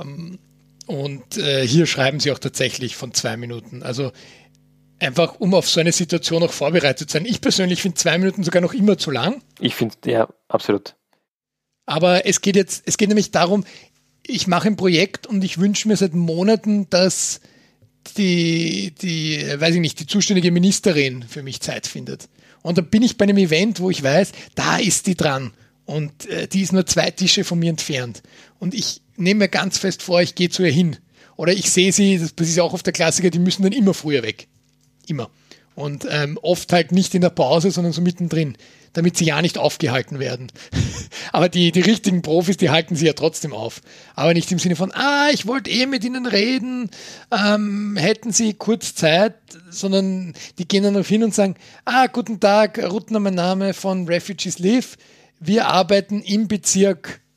Und hier schreiben sie auch tatsächlich von 2 Minuten. Also einfach, um auf so eine Situation auch vorbereitet zu sein. Ich persönlich finde 2 Minuten sogar noch immer zu lang. Ich finde, ja, absolut. Aber es geht nämlich darum, ich mache ein Projekt und ich wünsche mir seit Monaten, dass die zuständige Ministerin für mich Zeit findet. Und dann bin ich bei einem Event, wo ich weiß, da ist die dran. Und die ist nur 2 Tische von mir entfernt. Und ich nehme mir ganz fest vor, ich gehe zu ihr hin. Oder ich sehe sie, das ist auch oft der Klassiker, die müssen dann immer früher weg. Immer. Und oft halt nicht in der Pause, sondern so mittendrin, damit sie ja nicht aufgehalten werden. Aber die richtigen Profis, die halten sie ja trotzdem auf. Aber nicht im Sinne von, ich wollte mit ihnen reden, hätten sie kurz Zeit, sondern die gehen dann darauf hin und sagen, guten Tag, Ruttner, mein Name von Refugees Live. Wir arbeiten im Bezirk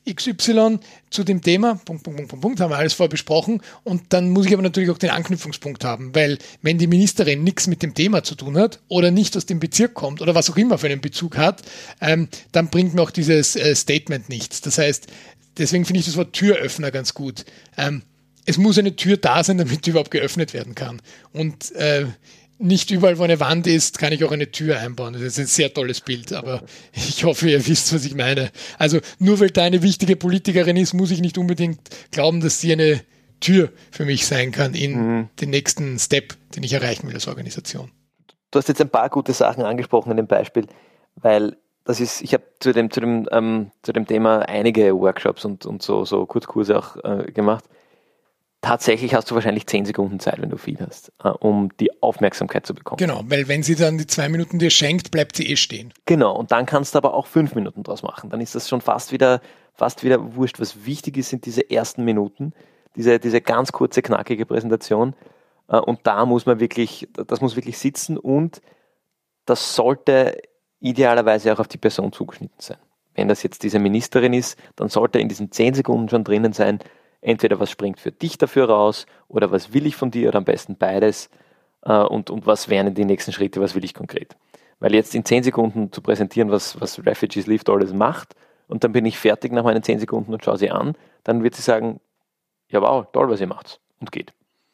XY zu dem Thema, Punkt, haben wir alles vorher besprochen und dann muss ich aber natürlich auch den Anknüpfungspunkt haben, weil wenn die Ministerin nichts mit dem Thema zu tun hat oder nicht aus dem Bezirk kommt oder was auch immer für einen Bezug hat, dann bringt mir auch dieses Statement nichts. Das heißt, deswegen finde ich das Wort Türöffner ganz gut. Es muss eine Tür da sein, damit die überhaupt geöffnet werden kann. Und nicht überall, wo eine Wand ist, kann ich auch eine Tür einbauen. Das ist ein sehr tolles Bild, aber ich hoffe, ihr wisst, was ich meine. Also nur weil da eine wichtige Politikerin ist, muss ich nicht unbedingt glauben, dass sie eine Tür für mich sein kann in den nächsten Step, den ich erreichen will als Organisation. Du hast jetzt ein paar gute Sachen angesprochen in dem Beispiel, weil das ist, ich habe zu dem Thema einige Workshops und so Kurzkurse auch gemacht. Tatsächlich hast du wahrscheinlich 10 Sekunden Zeit, wenn du viel hast, um die Aufmerksamkeit zu bekommen. Genau, weil wenn sie dann die 2 Minuten dir schenkt, bleibt sie stehen. Genau, und dann kannst du aber auch 5 Minuten draus machen. Dann ist das schon fast wieder wurscht. Was wichtig ist, sind diese ersten Minuten, diese ganz kurze, knackige Präsentation. Und das muss wirklich sitzen und das sollte idealerweise auch auf die Person zugeschnitten sein. Wenn das jetzt diese Ministerin ist, dann sollte in diesen 10 Sekunden schon drinnen sein, entweder was springt für dich dafür raus oder was will ich von dir oder am besten beides und was wären die nächsten Schritte, was will ich konkret. Weil jetzt in 10 Sekunden zu präsentieren, was Refugees Lift alles macht und dann bin ich fertig nach meinen 10 Sekunden und schaue sie an, dann wird sie sagen, ja wow, toll, was ihr macht und geht.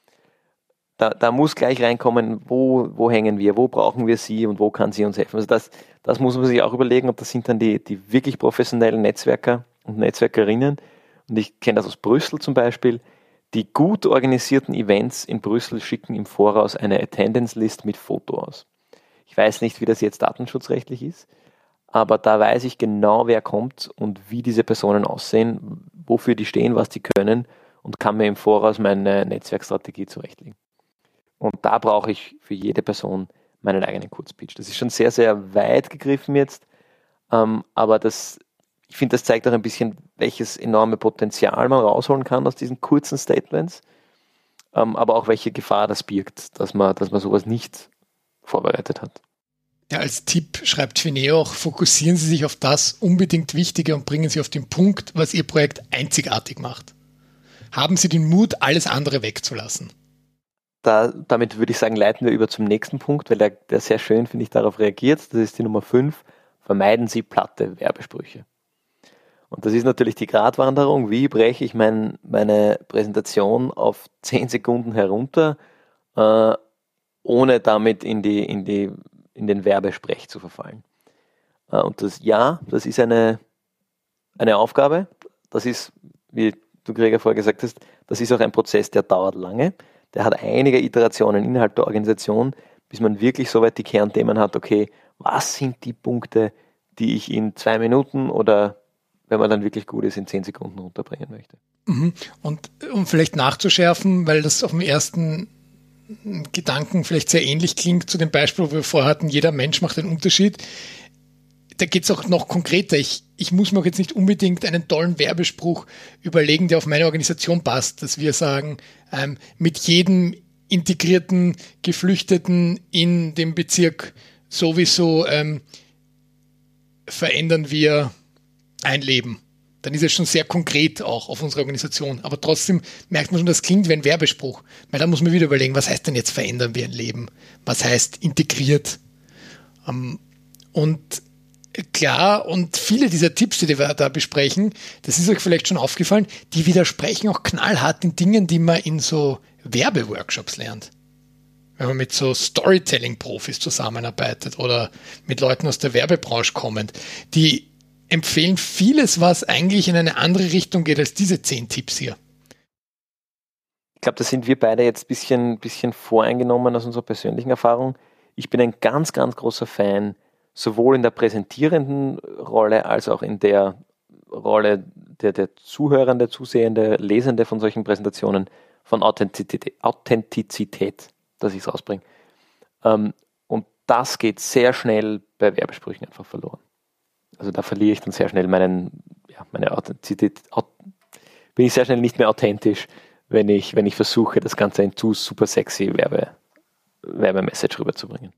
Da muss gleich reinkommen, wo hängen wir, wo brauchen wir sie und wo kann sie uns helfen. Also das muss man sich auch überlegen und das sind dann die wirklich professionellen Netzwerker und Netzwerkerinnen. Und ich kenne das aus Brüssel zum Beispiel. Die gut organisierten Events in Brüssel schicken im Voraus eine Attendance List mit Foto aus. Ich weiß nicht, wie das jetzt datenschutzrechtlich ist, aber da weiß ich genau, wer kommt und wie diese Personen aussehen, wofür die stehen, was die können und kann mir im Voraus meine Netzwerkstrategie zurechtlegen. Und da brauche ich für jede Person meinen eigenen Kurzpitch. Das ist schon sehr, sehr weit gegriffen jetzt, aber ich finde, das zeigt auch ein bisschen, welches enorme Potenzial man rausholen kann aus diesen kurzen Statements, aber auch welche Gefahr das birgt, dass man sowas nicht vorbereitet hat. Ja, als Tipp schreibt Fineo auch, fokussieren Sie sich auf das unbedingt Wichtige und bringen Sie auf den Punkt, was Ihr Projekt einzigartig macht. Haben Sie den Mut, alles andere wegzulassen. Damit würde ich sagen, leiten wir über zum nächsten Punkt, weil der sehr schön, finde ich, darauf reagiert. Das ist die Nummer 5. Vermeiden Sie platte Werbesprüche. Und das ist natürlich die Gratwanderung. Wie breche ich meine Präsentation auf 10 Sekunden herunter, ohne damit in den Werbesprech zu verfallen? Und das ist eine Aufgabe. Das ist, wie du Gregor vorher gesagt hast, das ist auch ein Prozess, der dauert lange. Der hat einige Iterationen innerhalb der Organisation, bis man wirklich soweit die Kernthemen hat, okay, was sind die Punkte, die ich in 2 Minuten oder wenn man dann wirklich gut ist, in 10 Sekunden runterbringen möchte. Und um vielleicht nachzuschärfen, weil das auf dem ersten Gedanken vielleicht sehr ähnlich klingt zu dem Beispiel, wo wir vorher hatten, jeder Mensch macht einen Unterschied. Da geht es auch noch konkreter. Ich muss mir auch jetzt nicht unbedingt einen tollen Werbespruch überlegen, der auf meine Organisation passt, dass wir sagen, mit jedem integrierten Geflüchteten in dem Bezirk sowieso verändern wir ein Leben. Dann ist es schon sehr konkret auch auf unsere Organisation. Aber trotzdem merkt man schon, das klingt wie ein Werbespruch. Weil da muss man wieder überlegen, was heißt denn jetzt verändern wir ein Leben? Was heißt integriert? Und klar, und viele dieser Tipps, die wir da besprechen, das ist euch vielleicht schon aufgefallen, die widersprechen auch knallhart den Dingen, die man in so Werbeworkshops lernt. Wenn man mit so Storytelling-Profis zusammenarbeitet oder mit Leuten aus der Werbebranche kommend, die empfehlen vieles, was eigentlich in eine andere Richtung geht als diese 10 Tipps hier. Ich glaube, da sind wir beide jetzt ein bisschen voreingenommen aus unserer persönlichen Erfahrung. Ich bin ein ganz, ganz großer Fan, sowohl in der präsentierenden Rolle als auch in der Rolle der Zuhörende, Zusehende, Lesende von solchen Präsentationen von Authentizität, dass ich es rausbringe. Und das geht sehr schnell bei Werbesprüchen einfach verloren. Also da verliere ich dann sehr schnell meine Authentizität, bin ich sehr schnell nicht mehr authentisch, wenn ich versuche, das Ganze in zu super sexy Werbemessage rüberzubringen.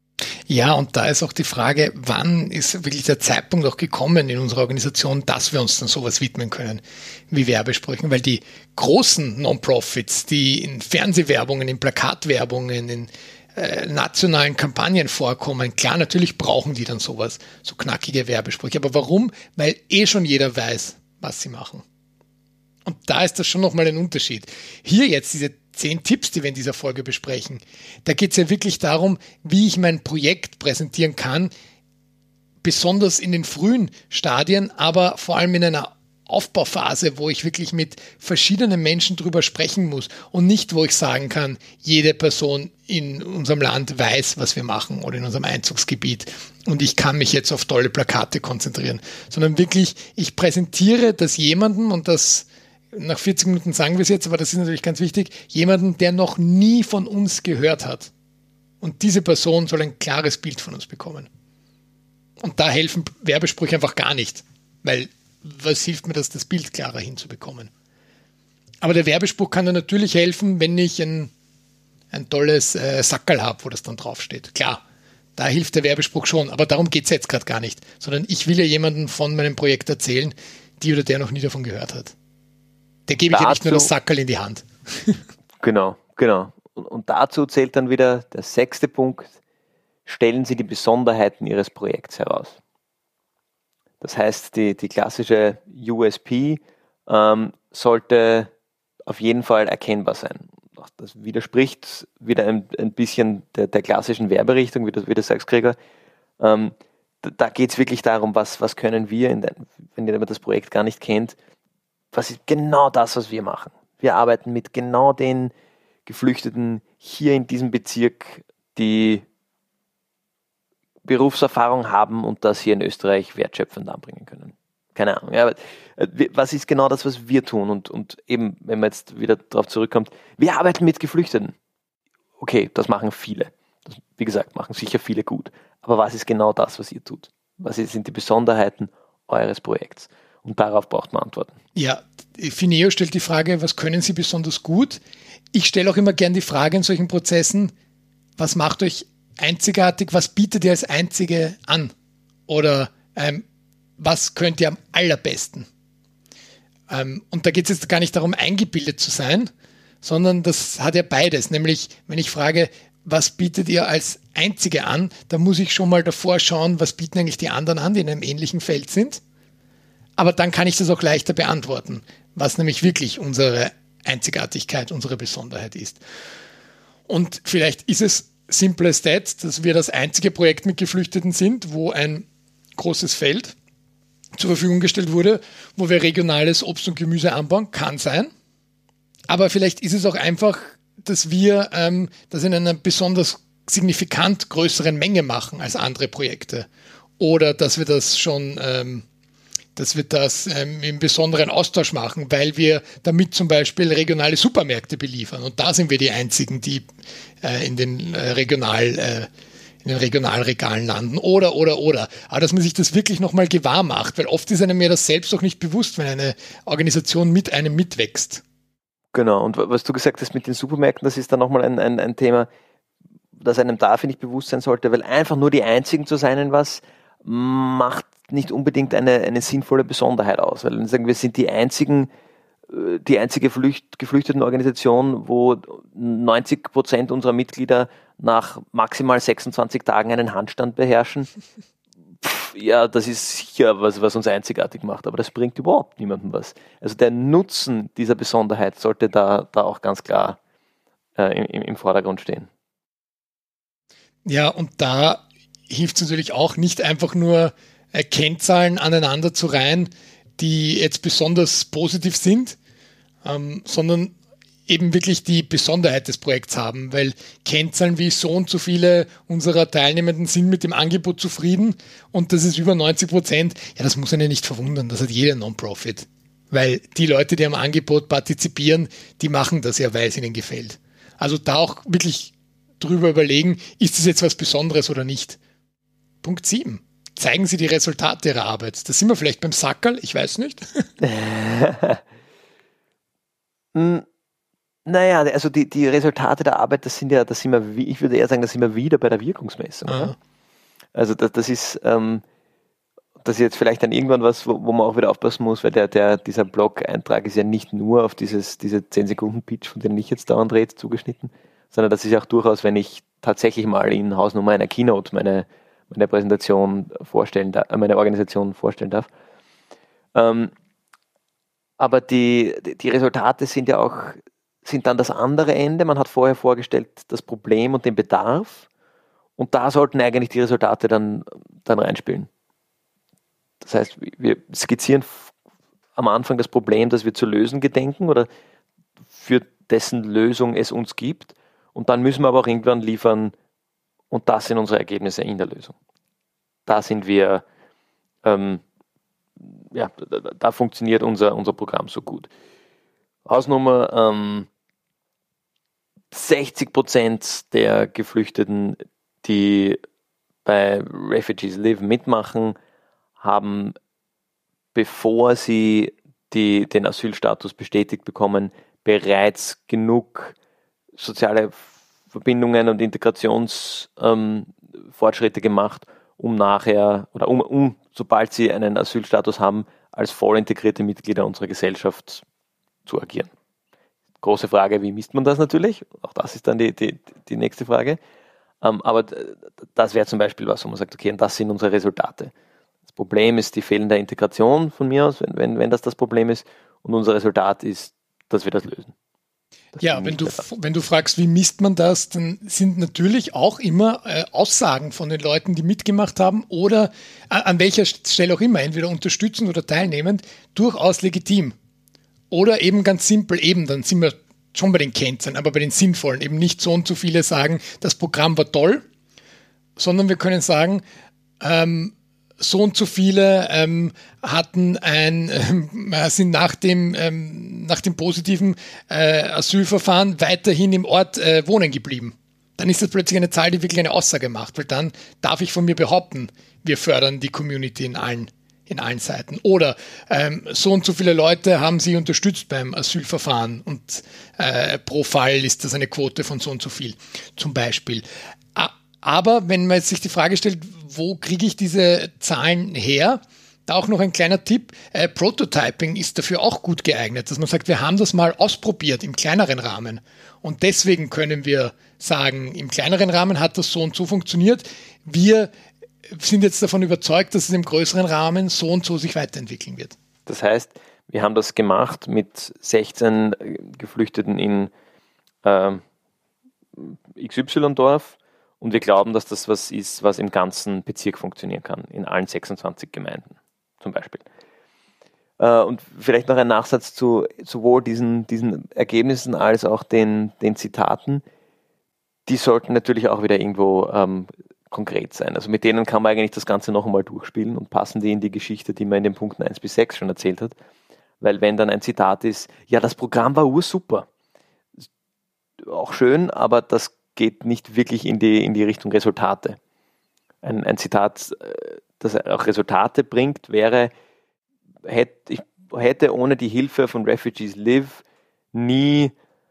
Ja, und da ist auch die Frage, wann ist wirklich der Zeitpunkt auch gekommen in unserer Organisation, dass wir uns dann sowas widmen können, wie Werbesprüchen, weil die großen Non-Profits, die in Fernsehwerbungen, in Plakatwerbungen, in nationalen Kampagnen vorkommen, klar, natürlich brauchen die dann sowas, so knackige Werbesprüche. Aber warum? Weil schon jeder weiß, was sie machen. Und da ist das schon nochmal ein Unterschied. Hier jetzt diese 10 Tipps, die wir in dieser Folge besprechen, da geht es ja wirklich darum, wie ich mein Projekt präsentieren kann, besonders in den frühen Stadien, aber vor allem in einer Aufbauphase, wo ich wirklich mit verschiedenen Menschen drüber sprechen muss und nicht, wo ich sagen kann, jede Person in unserem Land weiß, was wir machen oder in unserem Einzugsgebiet und ich kann mich jetzt auf tolle Plakate konzentrieren, sondern wirklich, ich präsentiere das jemandem und das nach 40 Minuten sagen wir es jetzt, aber das ist natürlich ganz wichtig, jemanden, der noch nie von uns gehört hat. Und diese Person soll ein klares Bild von uns bekommen. Und da helfen Werbesprüche einfach gar nicht, weil was hilft mir das Bild klarer hinzubekommen? Aber der Werbespruch kann dann natürlich helfen, wenn ich ein tolles Sackerl habe, wo das dann draufsteht. Klar, da hilft der Werbespruch schon, aber darum geht es jetzt gerade gar nicht, sondern ich will ja jemandem von meinem Projekt erzählen, die oder der noch nie davon gehört hat. Der gebe ich ja nicht nur das Sackerl in die Hand. Genau. Und dazu zählt dann wieder der 6. Punkt, stellen Sie die Besonderheiten Ihres Projekts heraus. Das heißt, die klassische USP sollte auf jeden Fall erkennbar sein. Das widerspricht wieder ein bisschen der klassischen Werberichtung, wie du sagst, Gregor. Da geht es wirklich darum, was können wir, wenn jemand das Projekt gar nicht kennt, was ist genau das, was wir machen. Wir arbeiten mit genau den Geflüchteten hier in diesem Bezirk, die Berufserfahrung haben und das hier in Österreich wertschöpfend anbringen können. Keine Ahnung. Ja, aber was ist genau das, was wir tun? Und eben, wenn man jetzt wieder darauf zurückkommt, wir arbeiten mit Geflüchteten. Okay, das machen viele. Das, wie gesagt, machen sicher viele gut. Aber was ist genau das, was ihr tut? Was sind die Besonderheiten eures Projekts? Und darauf braucht man Antworten. Ja, Fineo stellt die Frage, was können Sie besonders gut? Ich stelle auch immer gern die Frage in solchen Prozessen, was macht euch einzigartig, was bietet ihr als Einzige an? Oder was könnt ihr am allerbesten? Und da geht es jetzt gar nicht darum, eingebildet zu sein, sondern das hat ja beides. Nämlich, wenn ich frage, was bietet ihr als Einzige an, dann muss ich schon mal davor schauen, was bieten eigentlich die anderen an, die in einem ähnlichen Feld sind. Aber dann kann ich das auch leichter beantworten, was nämlich wirklich unsere Einzigartigkeit, unsere Besonderheit ist. Und vielleicht ist es simple as that, dass wir das einzige Projekt mit Geflüchteten sind, wo ein großes Feld zur Verfügung gestellt wurde, wo wir regionales Obst und Gemüse anbauen, kann sein. Aber vielleicht ist es auch einfach, dass wir das in einer besonders signifikant größeren Menge machen als andere Projekte. Oder dass wir das schon im besonderen Austausch machen, weil wir damit zum Beispiel regionale Supermärkte beliefern. Und da sind wir die Einzigen, die in den Regionalregalen landen. Oder. Aber dass man sich das wirklich nochmal gewahr macht, weil oft ist einem ja das selbst auch nicht bewusst, wenn eine Organisation mit einem mitwächst. Genau, und was du gesagt hast mit den Supermärkten, das ist dann nochmal ein Thema, das einem da, finde ich, bewusst sein sollte, weil einfach nur die Einzigen zu sein in was macht nicht unbedingt eine sinnvolle Besonderheit aus. Weil wir sagen, wir sind die einzige Geflüchtetenorganisation, wo 90% unserer Mitglieder nach maximal 26 Tagen einen Handstand beherrschen. Ja, das ist sicher was uns einzigartig macht, aber das bringt überhaupt niemandem was. Also der Nutzen dieser Besonderheit sollte da auch ganz klar im Vordergrund stehen. Ja, und da hilft es natürlich auch nicht einfach nur Kennzahlen aneinander zu reihen, die jetzt besonders positiv sind, sondern eben wirklich die Besonderheit des Projekts haben, weil Kennzahlen wie so und so viele unserer Teilnehmenden sind mit dem Angebot zufrieden und das ist über 90%, ja, das muss einen nicht verwundern, das hat jeder Non-Profit, weil die Leute, die am Angebot partizipieren, die machen das ja, weil es ihnen gefällt. Also da auch wirklich drüber überlegen, ist das jetzt was Besonderes oder nicht. Punkt 7. Zeigen Sie die Resultate Ihrer Arbeit. Da sind wir vielleicht beim Sackerl, ich weiß nicht. Naja, also die Resultate der Arbeit, ich würde eher sagen, das sind wir wieder bei der Wirkungsmessung. Oder? Also das ist jetzt vielleicht dann irgendwann was, wo man auch wieder aufpassen muss, weil dieser Blog-Eintrag ist ja nicht nur auf diese 10-Sekunden-Pitch, von dem ich jetzt dauernd rede, zugeschnitten, sondern das ist auch durchaus, wenn ich tatsächlich mal in Hausnummer einer Keynote meine Präsentation vorstellen darf, meine Organisation vorstellen darf. Aber die Resultate sind dann das andere Ende. Man hat vorher vorgestellt das Problem und den Bedarf, und da sollten eigentlich die Resultate dann reinspielen. Das heißt, wir skizzieren am Anfang das Problem, das wir zu lösen gedenken oder für dessen Lösung es uns gibt, und dann müssen wir aber auch irgendwann liefern, und das sind unsere Ergebnisse in der Lösung. Da sind wir, da funktioniert unser Programm so gut. Hausnummer, 60% der Geflüchteten, die bei Refugees Live mitmachen, haben, bevor sie den Asylstatus bestätigt bekommen, bereits genug soziale Verbindungen und Integrationsfortschritte gemacht, um nachher oder sobald sie einen Asylstatus haben, als voll integrierte Mitglieder unserer Gesellschaft zu agieren. Große Frage, wie misst man das natürlich? Auch das ist dann die nächste Frage. Aber das wäre zum Beispiel was, wo man sagt, okay, und das sind unsere Resultate. Das Problem ist die fehlende Integration von mir aus, wenn das Problem ist, und unser Resultat ist, dass wir das lösen. Ja, wenn du fragst, wie misst man das, dann sind natürlich auch immer Aussagen von den Leuten, die mitgemacht haben oder an welcher Stelle auch immer, entweder unterstützend oder teilnehmend, durchaus legitim. Oder eben ganz simpel, dann sind wir schon bei den Kennzahlen, aber bei den sinnvollen, eben nicht so und so viele sagen, das Programm war toll, sondern wir können sagen, so und so viele sind nach dem positiven Asylverfahren weiterhin im Ort wohnen geblieben. Dann ist das plötzlich eine Zahl, die wirklich eine Aussage macht, weil dann darf ich von mir behaupten, wir fördern die Community in allen Seiten. Oder so und so viele Leute haben sie unterstützt beim Asylverfahren und pro Fall ist das eine Quote von so und so viel, zum Beispiel. Aber wenn man jetzt sich die Frage stellt, wo kriege ich diese Zahlen her? Da auch noch ein kleiner Tipp. Prototyping ist dafür auch gut geeignet, dass man sagt, wir haben das mal ausprobiert im kleineren Rahmen. Und deswegen können wir sagen, im kleineren Rahmen hat das so und so funktioniert. Wir sind jetzt davon überzeugt, dass es im größeren Rahmen so und so sich weiterentwickeln wird. Das heißt, wir haben das gemacht mit 16 Geflüchteten in XY-Dorf. Und wir glauben, dass das was ist, was im ganzen Bezirk funktionieren kann, in allen 26 Gemeinden zum Beispiel. Und vielleicht noch ein Nachsatz zu sowohl diesen Ergebnissen als auch den Zitaten. Die sollten natürlich auch wieder irgendwo konkret sein. Also mit denen kann man eigentlich das Ganze noch einmal durchspielen und passen die in die Geschichte, die man in den Punkten 1 bis 6 schon erzählt hat. Weil wenn dann ein Zitat ist, ja, das Programm war ursuper. Auch schön, aber das geht nicht wirklich in die Richtung Resultate. Ein Zitat, das auch Resultate bringt, wäre, ich hätte ohne die Hilfe von Refugees Live nie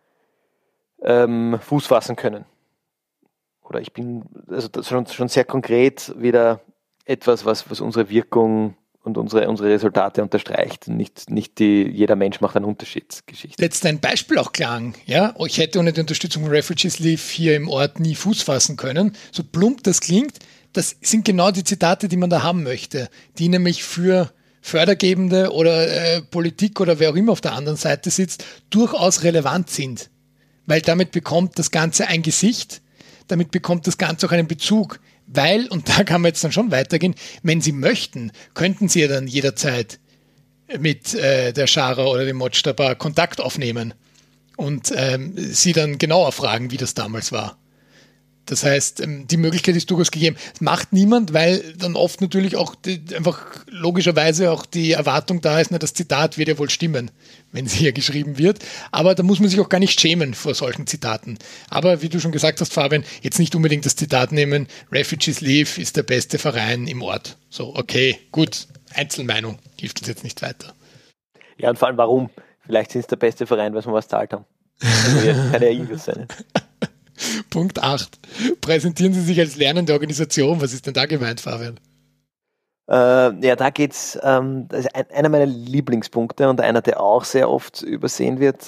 Fuß fassen können. Oder also das ist schon sehr konkret wieder etwas, was unsere Wirkung und unsere Resultate unterstreicht. Nicht jeder Mensch macht einen Unterschied. Geschichte. Jetzt ein Beispiel auch klang, ja, ich hätte ohne die Unterstützung von Refugees Live hier im Ort nie Fuß fassen können. So plump das klingt, das sind genau die Zitate, die man da haben möchte, die nämlich für Fördergebende oder Politik oder wer auch immer auf der anderen Seite sitzt, durchaus relevant sind. Weil damit bekommt das Ganze ein Gesicht, damit bekommt das Ganze auch einen Bezug. Weil, und da kann man jetzt dann schon weitergehen, wenn Sie möchten, könnten Sie ja dann jederzeit mit der Schara oder dem Mojtaba Kontakt aufnehmen und Sie dann genauer fragen, wie das damals war. Das heißt, die Möglichkeit ist durchaus gegeben. Das macht niemand, weil dann oft natürlich auch einfach logischerweise auch die Erwartung da ist, das Zitat wird ja wohl stimmen, wenn es hier geschrieben wird. Aber da muss man sich auch gar nicht schämen vor solchen Zitaten. Aber wie du schon gesagt hast, Fabian, jetzt nicht unbedingt das Zitat nehmen, Refugees Live ist der beste Verein im Ort. So, okay, gut, Einzelmeinung, hilft uns jetzt nicht weiter. Ja, und vor allem warum? Vielleicht sind es der beste Verein, weil wir was zahlt haben. Also, kann ja irgendwas sein. Punkt 8. Präsentieren Sie sich als lernende Organisation. Was ist denn da gemeint, Fabian? Ja, da geht's, das ist einer meiner Lieblingspunkte und einer, der auch sehr oft übersehen wird.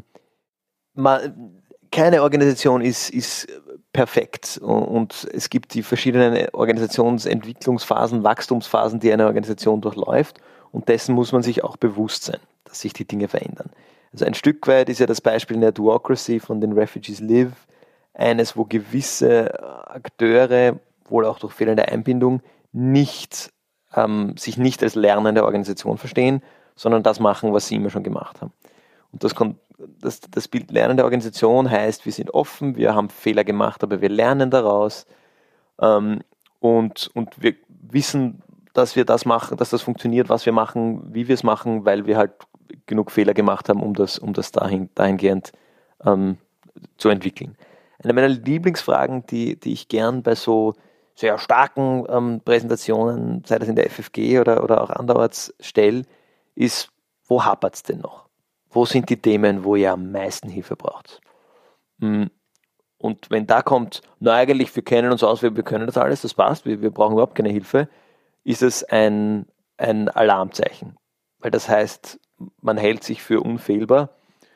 Keine Organisation ist perfekt und es gibt die verschiedenen Organisationsentwicklungsphasen, Wachstumsphasen, die eine Organisation durchläuft und dessen muss man sich auch bewusst sein, dass sich die Dinge verändern. Also ein Stück weit ist ja das Beispiel in der Duocracy von den Refugees Live eines, wo gewisse Akteure, wohl auch durch fehlende Einbindung, sich nicht als lernende Organisation verstehen, sondern das machen, was sie immer schon gemacht haben. Und das Bild lernende Organisation heißt, wir sind offen, wir haben Fehler gemacht, aber wir lernen daraus und wir wissen, dass wir das machen, dass das funktioniert, was wir machen, wie wir es machen, weil wir halt genug Fehler gemacht haben, um das dahingehend zu entwickeln. Eine meiner Lieblingsfragen, die ich gern bei so sehr starken Präsentationen, sei das in der FFG oder auch anderorts stelle, ist, wo hapert es denn noch? Wo sind die Themen, wo ihr am meisten Hilfe braucht? Und wenn da kommt, eigentlich, wir kennen uns aus, wir können das alles, das passt, wir brauchen überhaupt keine Hilfe, ist es ein Alarmzeichen. Weil das heißt, man hält sich für unfehlbar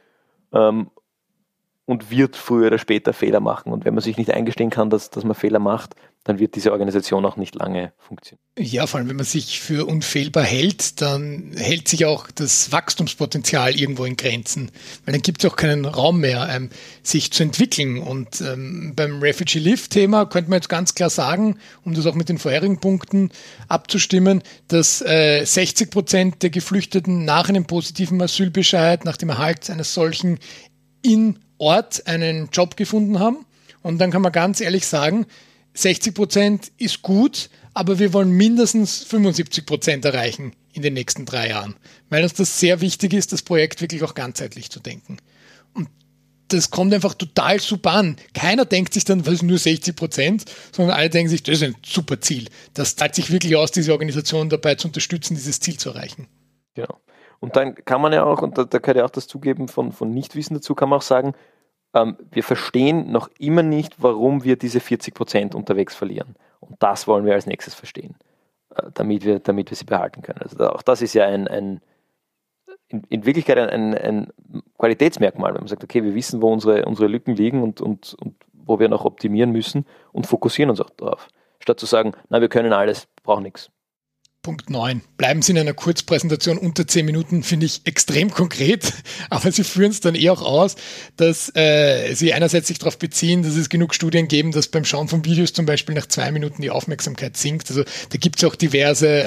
und wird früher oder später Fehler machen. Und wenn man sich nicht eingestehen kann, dass man Fehler macht, dann wird diese Organisation auch nicht lange funktionieren. Ja, vor allem, wenn man sich für unfehlbar hält, dann hält sich auch das Wachstumspotenzial irgendwo in Grenzen. Weil dann gibt es auch keinen Raum mehr, sich zu entwickeln. Und beim Refugee Live-Thema könnte man jetzt ganz klar sagen, um das auch mit den vorherigen Punkten abzustimmen, dass 60% der Geflüchteten nach einem positiven Asylbescheid, nach dem Erhalt eines solchen in Ort einen Job gefunden haben. Und dann kann man ganz ehrlich sagen, 60% ist gut, aber wir wollen mindestens 75% erreichen in den nächsten 3 Jahren, weil uns das sehr wichtig ist, das Projekt wirklich auch ganzheitlich zu denken. Und das kommt einfach total super an. Keiner denkt sich dann, was ist nur 60%, sondern alle denken sich, das ist ein super Ziel. Das zahlt sich wirklich aus, diese Organisation dabei zu unterstützen, dieses Ziel zu erreichen. Genau. Und dann kann man ja auch, und da gehört ja auch das Zugeben von Nichtwissen dazu, kann man auch sagen, wir verstehen noch immer nicht, warum wir diese 40% unterwegs verlieren. Und das wollen wir als nächstes verstehen, damit wir sie behalten können. Also auch das ist ja in Wirklichkeit ein Qualitätsmerkmal, wenn man sagt, okay, wir wissen, wo unsere Lücken liegen und wo wir noch optimieren müssen und fokussieren uns auch darauf. Statt zu sagen, na, wir können alles, brauchen nichts. Punkt 9. Bleiben Sie in einer Kurzpräsentation unter 10 Minuten, finde ich extrem konkret, aber Sie führen es dann auch aus, dass Sie einerseits sich darauf beziehen, dass es genug Studien geben, dass beim Schauen von Videos zum Beispiel nach 2 Minuten die Aufmerksamkeit sinkt. Also da gibt es auch diverse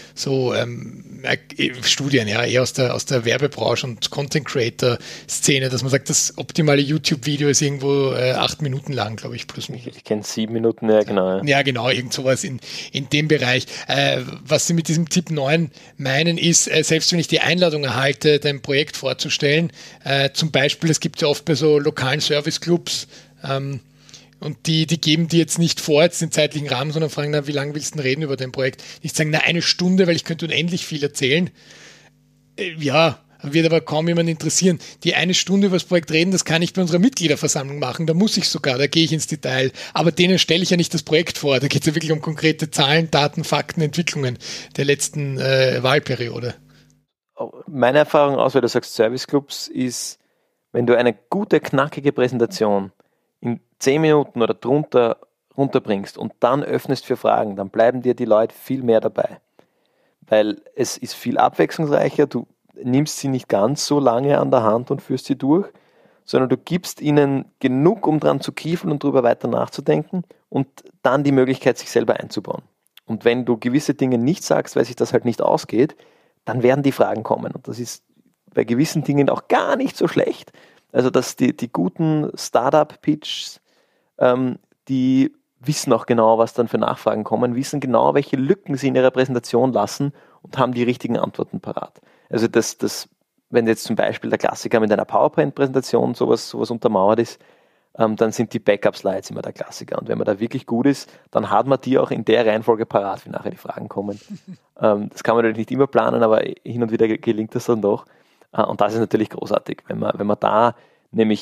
Studien, ja, eher aus der Werbebranche und Content-Creator-Szene, dass man sagt, das optimale YouTube-Video ist irgendwo 8 Minuten lang, glaube ich, plus minus. Ich kenne 7 Minuten, ja, genau. Ja, genau, irgend sowas in dem Bereich. Was Sie mit diesem Tipp 9 meinen, ist, selbst wenn ich die Einladung erhalte, dein Projekt vorzustellen, zum Beispiel, es gibt ja oft bei so lokalen Serviceclubs, und die geben dir jetzt nicht vor, jetzt den zeitlichen Rahmen, sondern fragen, na, wie lange willst du denn reden über dein Projekt? Nicht sagen, na, 1 Stunde, weil ich könnte unendlich viel erzählen. Ja, wird aber kaum jemand interessieren. Die 1 Stunde über das Projekt reden, das kann ich bei unserer Mitgliederversammlung machen, da muss ich sogar, da gehe ich ins Detail. Aber denen stelle ich ja nicht das Projekt vor, da geht es ja wirklich um konkrete Zahlen, Daten, Fakten, Entwicklungen der letzten Wahlperiode. Meine Erfahrung aus, weil du sagst Serviceclubs, ist, wenn du eine gute, knackige Präsentation in 10 Minuten oder drunter runterbringst und dann öffnest für Fragen, dann bleiben dir die Leute viel mehr dabei. Weil es ist viel abwechslungsreicher, du nimmst sie nicht ganz so lange an der Hand und führst sie durch, sondern du gibst ihnen genug, um dran zu kiefeln und darüber weiter nachzudenken und dann die Möglichkeit, sich selber einzubauen. Und wenn du gewisse Dinge nicht sagst, weil sich das halt nicht ausgeht, dann werden die Fragen kommen. Und das ist bei gewissen Dingen auch gar nicht so schlecht. Also dass die guten Startup-Pitches, die wissen auch genau, was dann für Nachfragen kommen, wissen genau, welche Lücken sie in ihrer Präsentation lassen und haben die richtigen Antworten parat. Also wenn jetzt zum Beispiel der Klassiker mit einer PowerPoint-Präsentation sowas untermauert ist, dann sind die Backup-Slides immer der Klassiker. Und wenn man da wirklich gut ist, dann hat man die auch in der Reihenfolge parat, wie nachher die Fragen kommen. Das kann man natürlich nicht immer planen, aber hin und wieder gelingt das dann doch. Und das ist natürlich großartig, wenn man da nämlich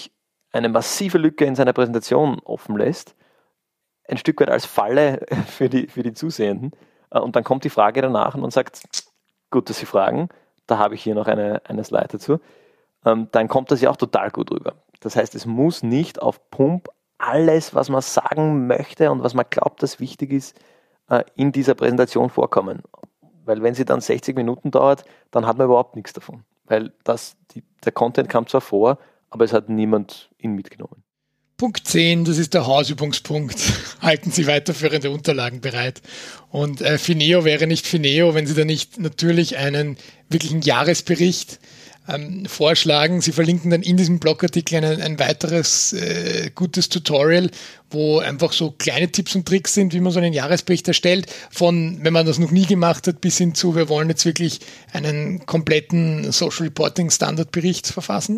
eine massive Lücke in seiner Präsentation offen lässt, ein Stück weit als Falle für die Zusehenden. Und dann kommt die Frage danach und man sagt, gut, dass Sie fragen, da habe ich hier noch eine Slide dazu. Dann kommt das ja auch total gut rüber. Das heißt, es muss nicht auf Pump alles, was man sagen möchte und was man glaubt, dass wichtig ist, in dieser Präsentation vorkommen. Weil wenn sie dann 60 Minuten dauert, dann hat man überhaupt nichts davon. Weil der Content kam zwar vor, aber es hat niemand ihn mitgenommen. Punkt 10, das ist der Hausübungspunkt. Halten Sie weiterführende Unterlagen bereit. Und Fineo wäre nicht Fineo, wenn Sie da nicht natürlich einen wirklichen Jahresbericht vorschlagen. Sie verlinken dann in diesem Blogartikel ein weiteres gutes Tutorial, wo einfach so kleine Tipps und Tricks sind, wie man so einen Jahresbericht erstellt, von, wenn man das noch nie gemacht hat, bis hin zu, wir wollen jetzt wirklich einen kompletten Social Reporting Standardbericht verfassen.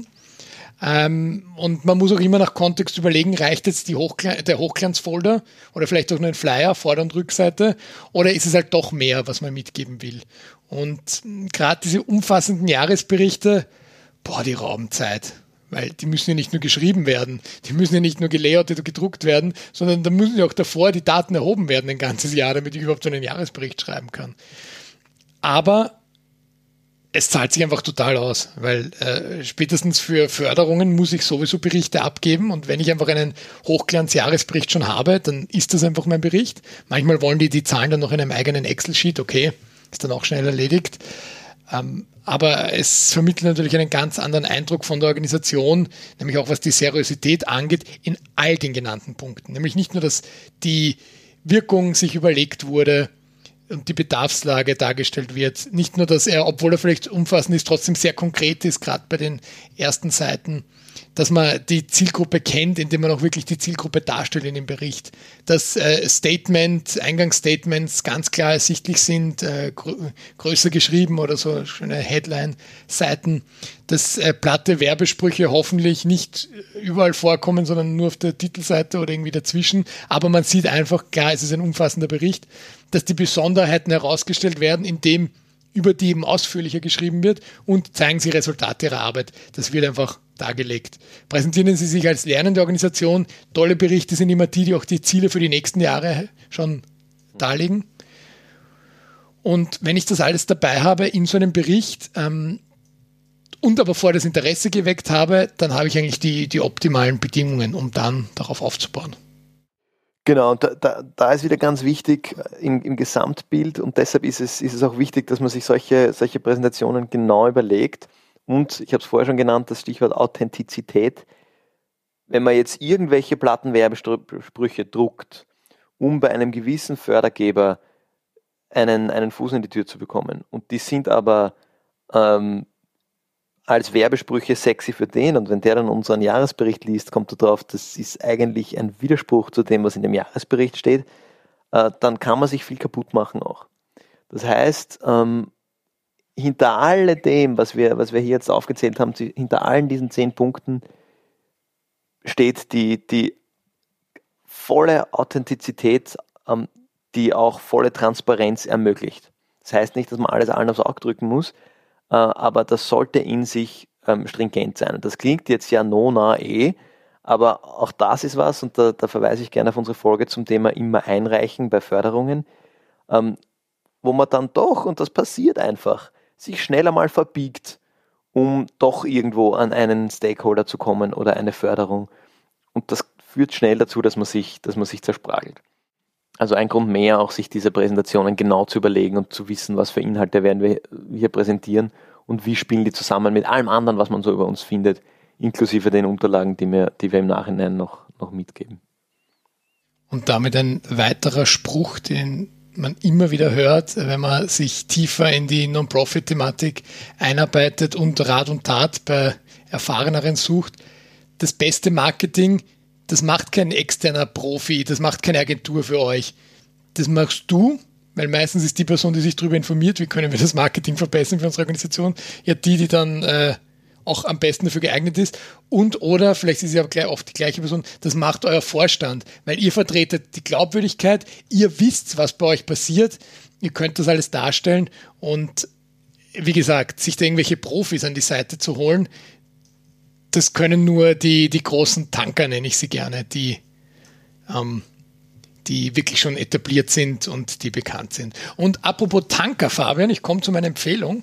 Und man muss auch immer nach Kontext überlegen, reicht jetzt der Hochglanzfolder oder vielleicht auch nur ein Flyer, Vorder- und Rückseite, oder ist es halt doch mehr, was man mitgeben will? Und gerade diese umfassenden Jahresberichte, die rauben Zeit, weil die müssen ja nicht nur geschrieben werden, die müssen ja nicht nur gelayoutet und gedruckt werden, sondern da müssen ja auch davor die Daten erhoben werden ein ganzes Jahr, damit ich überhaupt so einen Jahresbericht schreiben kann. Aber es zahlt sich einfach total aus, weil spätestens für Förderungen muss ich sowieso Berichte abgeben und wenn ich einfach einen Hochglanz-Jahresbericht schon habe, dann ist das einfach mein Bericht. Manchmal wollen die Zahlen dann noch in einem eigenen Excel-Sheet, okay, ist dann auch schnell erledigt. Aber es vermittelt natürlich einen ganz anderen Eindruck von der Organisation, nämlich auch was die Seriosität angeht, in all den genannten Punkten. Nämlich nicht nur, dass die Wirkung sich überlegt wurde, und die Bedarfslage dargestellt wird. Nicht nur, dass er, obwohl er vielleicht umfassend ist, trotzdem sehr konkret ist, gerade bei den ersten Seiten, dass man die Zielgruppe kennt, indem man auch wirklich die Zielgruppe darstellt in dem Bericht. Dass Eingangsstatements ganz klar ersichtlich sind, größer geschrieben oder so schöne Headline-Seiten, dass platte Werbesprüche hoffentlich nicht überall vorkommen, sondern nur auf der Titelseite oder irgendwie dazwischen. Aber man sieht einfach, klar, es ist ein umfassender Bericht, dass die Besonderheiten herausgestellt werden, indem über die eben ausführlicher geschrieben wird und zeigen Sie Resultate Ihrer Arbeit. Das wird einfach dargelegt. Präsentieren Sie sich als lernende Organisation. Tolle Berichte sind immer die auch die Ziele für die nächsten Jahre schon darlegen. Und wenn ich das alles dabei habe in so einem Bericht und aber vorher das Interesse geweckt habe, dann habe ich eigentlich die optimalen Bedingungen, um dann darauf aufzubauen. Genau, und da ist wieder ganz wichtig im Gesamtbild und deshalb ist es auch wichtig, dass man sich solche Präsentationen genau überlegt und, ich habe es vorher schon genannt, das Stichwort Authentizität. Wenn man jetzt irgendwelche platten Werbesprüche druckt, um bei einem gewissen Fördergeber einen Fuß in die Tür zu bekommen und die sind aber als Werbesprüche sexy für den und wenn der dann unseren Jahresbericht liest, kommt er drauf, das ist eigentlich ein Widerspruch zu dem, was in dem Jahresbericht steht, dann kann man sich viel kaputt machen auch. Das heißt, hinter alledem, was wir hier jetzt aufgezählt haben, hinter allen diesen 10 Punkten steht die volle Authentizität, die auch volle Transparenz ermöglicht. Das heißt nicht, dass man alles allen aufs Auge drücken muss, aber das sollte in sich stringent sein. Das klingt jetzt ja aber auch das ist was, und da verweise ich gerne auf unsere Folge zum Thema immer einreichen bei Förderungen, wo man dann doch, und das passiert einfach, sich schnell einmal verbiegt, um doch irgendwo an einen Stakeholder zu kommen oder eine Förderung. Und das führt schnell dazu, dass man sich zersprachelt. Also ein Grund mehr, auch sich diese Präsentationen genau zu überlegen und zu wissen, was für Inhalte werden wir hier präsentieren und wie spielen die zusammen mit allem anderen, was man so über uns findet, inklusive den Unterlagen, die wir im Nachhinein noch mitgeben. Und damit ein weiterer Spruch, den man immer wieder hört, wenn man sich tiefer in die Non-Profit-Thematik einarbeitet und Rat und Tat bei Erfahreneren sucht. Das beste Marketing, das macht kein externer Profi, das macht keine Agentur für euch. Das machst du, weil meistens ist die Person, die sich darüber informiert, wie können wir das Marketing verbessern für unsere Organisation, ja die dann auch am besten dafür geeignet ist. Und oder, vielleicht ist es ja gleich oft die gleiche Person, das macht euer Vorstand, weil ihr vertretet die Glaubwürdigkeit, ihr wisst, was bei euch passiert, ihr könnt das alles darstellen und wie gesagt, sich da irgendwelche Profis an die Seite zu holen, das können nur die großen Tanker, nenne ich sie gerne, die wirklich schon etabliert sind und die bekannt sind. Und apropos Tanker, Fabian, ich komme zu meiner Empfehlung.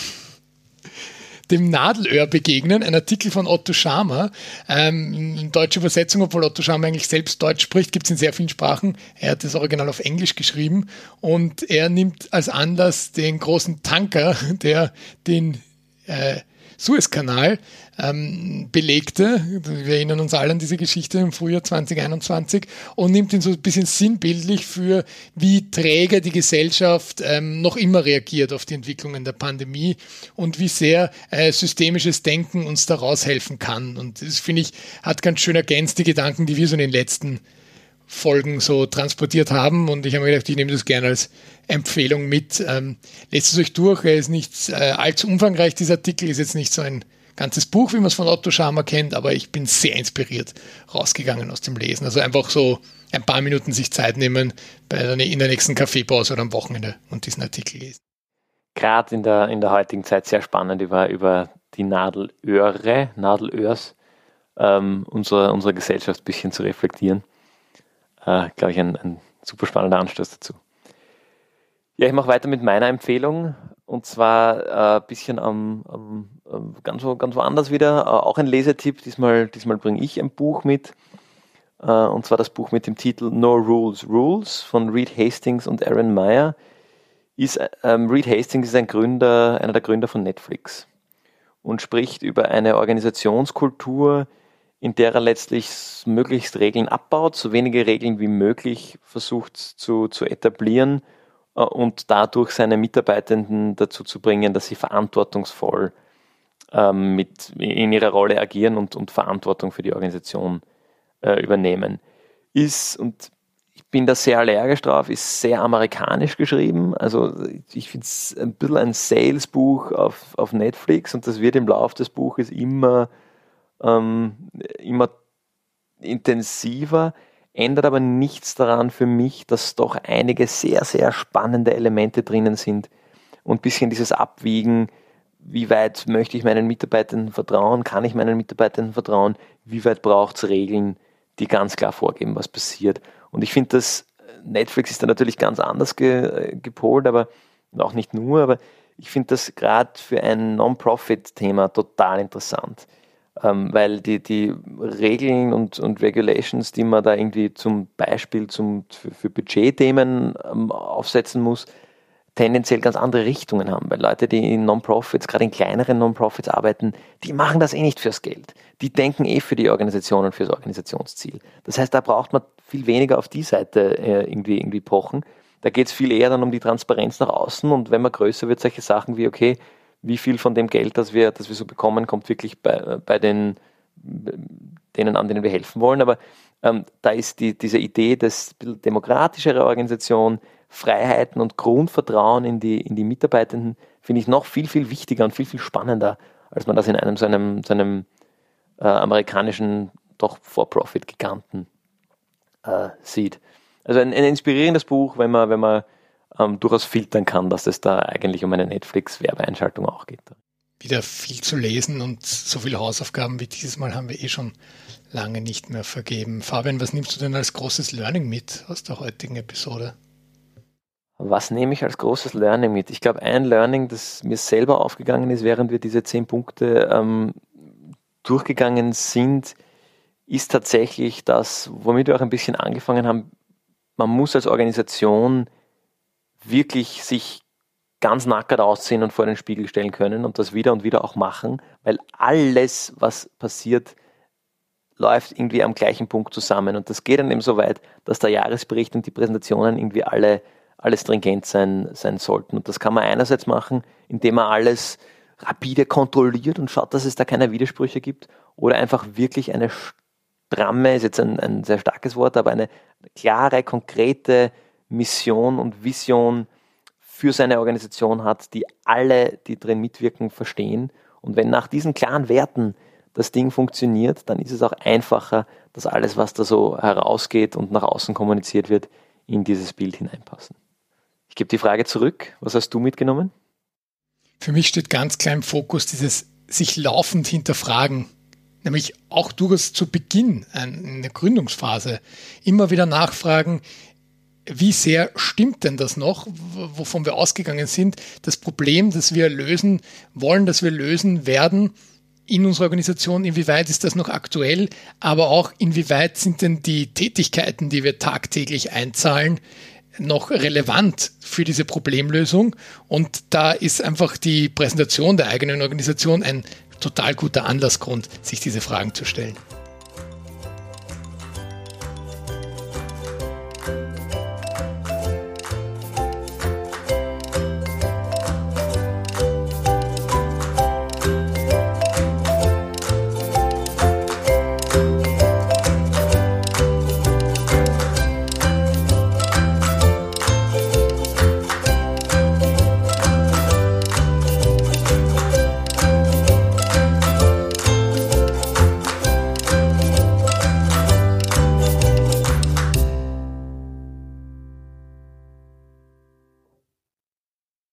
Dem Nadelöhr begegnen, ein Artikel von Otto Scharmer, in deutscher Übersetzung, obwohl Otto Scharmer eigentlich selbst Deutsch spricht, gibt es in sehr vielen Sprachen. Er hat das Original auf Englisch geschrieben und er nimmt als Anlass den großen Tanker, der den Suezkanal belegte. Wir erinnern uns alle an diese Geschichte im Frühjahr 2021 und nimmt ihn so ein bisschen sinnbildlich für, wie träge die Gesellschaft noch immer reagiert auf die Entwicklungen der Pandemie und wie sehr systemisches Denken uns da raushelfen kann. Und das, finde ich, hat ganz schön ergänzt die Gedanken, die wir so in den letzten Folgen so transportiert haben, und ich habe mir gedacht, ich nehme das gerne als Empfehlung mit. Lest es euch durch, er ist nicht allzu umfangreich, dieser Artikel ist jetzt nicht so ein ganzes Buch, wie man es von Otto Scharmer kennt, aber ich bin sehr inspiriert rausgegangen aus dem Lesen. Also einfach so ein paar Minuten sich Zeit nehmen in der nächsten Kaffeepause oder am Wochenende und diesen Artikel lesen. Gerade in der heutigen Zeit sehr spannend über die Nadelöhrs unserer Gesellschaft ein bisschen zu reflektieren. Glaube ich, ein super spannender Anstoß dazu. Ja, ich mache weiter mit meiner Empfehlung, und zwar ein bisschen ganz woanders wieder, auch ein Lesetipp. Diesmal bringe ich ein Buch mit, und zwar das Buch mit dem Titel No Rules, Rules von Reed Hastings und Aaron Meyer. Reed Hastings ist einer der Gründer von Netflix und spricht über eine Organisationskultur, in der er letztlich möglichst Regeln abbaut, so wenige Regeln wie möglich versucht zu etablieren und dadurch seine Mitarbeitenden dazu zu bringen, dass sie verantwortungsvoll in ihrer Rolle agieren und Verantwortung für die Organisation übernehmen. Und ich bin da sehr allergisch drauf, ist sehr amerikanisch geschrieben. Also ich finde es ein bisschen ein Sales-Buch auf Netflix, und das wird im Laufe des Buches immer intensiver, ändert aber nichts daran für mich, dass doch einige sehr, sehr spannende Elemente drinnen sind und ein bisschen dieses Abwiegen, wie weit möchte ich meinen Mitarbeitern vertrauen, kann ich meinen Mitarbeitern vertrauen, wie weit braucht es Regeln, die ganz klar vorgeben, was passiert. Und ich finde, dass Netflix ist da natürlich ganz anders gepolt, aber auch nicht nur, aber ich finde das gerade für ein Non-Profit-Thema total interessant. Weil die Regeln und Regulations, die man da irgendwie zum Beispiel für Budgetthemen aufsetzen muss, tendenziell ganz andere Richtungen haben. Weil Leute, die in Non-Profits, gerade in kleineren Non-Profits arbeiten, die machen das nicht fürs Geld. Die denken für die Organisation und fürs Organisationsziel. Das heißt, da braucht man viel weniger auf die Seite irgendwie pochen. Da geht es viel eher dann um die Transparenz nach außen, und wenn man größer wird, solche Sachen wie, okay, wie viel von dem Geld, das wir so bekommen, kommt wirklich bei denen an, denen wir helfen wollen. Aber da ist diese Idee des demokratischere Organisation, Freiheiten und Grundvertrauen in die Mitarbeitenden, finde ich noch viel, viel wichtiger und viel, viel spannender, als man das in so einem amerikanischen, doch For-Profit-Giganten sieht. Also ein inspirierendes Buch, wenn man durchaus filtern kann, dass es da eigentlich um eine Netflix-Werbeeinschaltung auch geht. Wieder viel zu lesen, und so viele Hausaufgaben wie dieses Mal haben wir schon lange nicht mehr vergeben. Fabian, was nimmst du denn als großes Learning mit aus der heutigen Episode? Was nehme ich als großes Learning mit? Ich glaube, ein Learning, das mir selber aufgegangen ist, während wir diese 10 Punkte durchgegangen sind, ist tatsächlich das, womit wir auch ein bisschen angefangen haben. Man muss als Organisation wirklich sich ganz nackert ausziehen und vor den Spiegel stellen können und das wieder und wieder auch machen, weil alles, was passiert, läuft irgendwie am gleichen Punkt zusammen, und das geht dann eben so weit, dass der Jahresbericht und die Präsentationen irgendwie alle stringent sein sollten, und das kann man einerseits machen, indem man alles rapide kontrolliert und schaut, dass es da keine Widersprüche gibt, oder einfach wirklich eine stramme, ist jetzt ein sehr starkes Wort, aber eine klare, konkrete Mission und Vision für seine Organisation hat, die alle, die drin mitwirken, verstehen. Und wenn nach diesen klaren Werten das Ding funktioniert, dann ist es auch einfacher, dass alles, was da so herausgeht und nach außen kommuniziert wird, in dieses Bild hineinpassen. Ich gebe die Frage zurück. Was hast du mitgenommen? Für mich steht ganz klar im Fokus dieses sich laufend hinterfragen nämlich auch durchaus zu Beginn in der Gründungsphase immer wieder nachfragen, wie sehr stimmt denn das noch, wovon wir ausgegangen sind, das Problem, das wir lösen wollen, das wir lösen werden in unserer Organisation, inwieweit ist das noch aktuell, aber auch inwieweit sind denn die Tätigkeiten, die wir tagtäglich einzahlen, noch relevant für diese Problemlösung. Und da ist einfach die Präsentation der eigenen Organisation ein total guter Anlassgrund, sich diese Fragen zu stellen.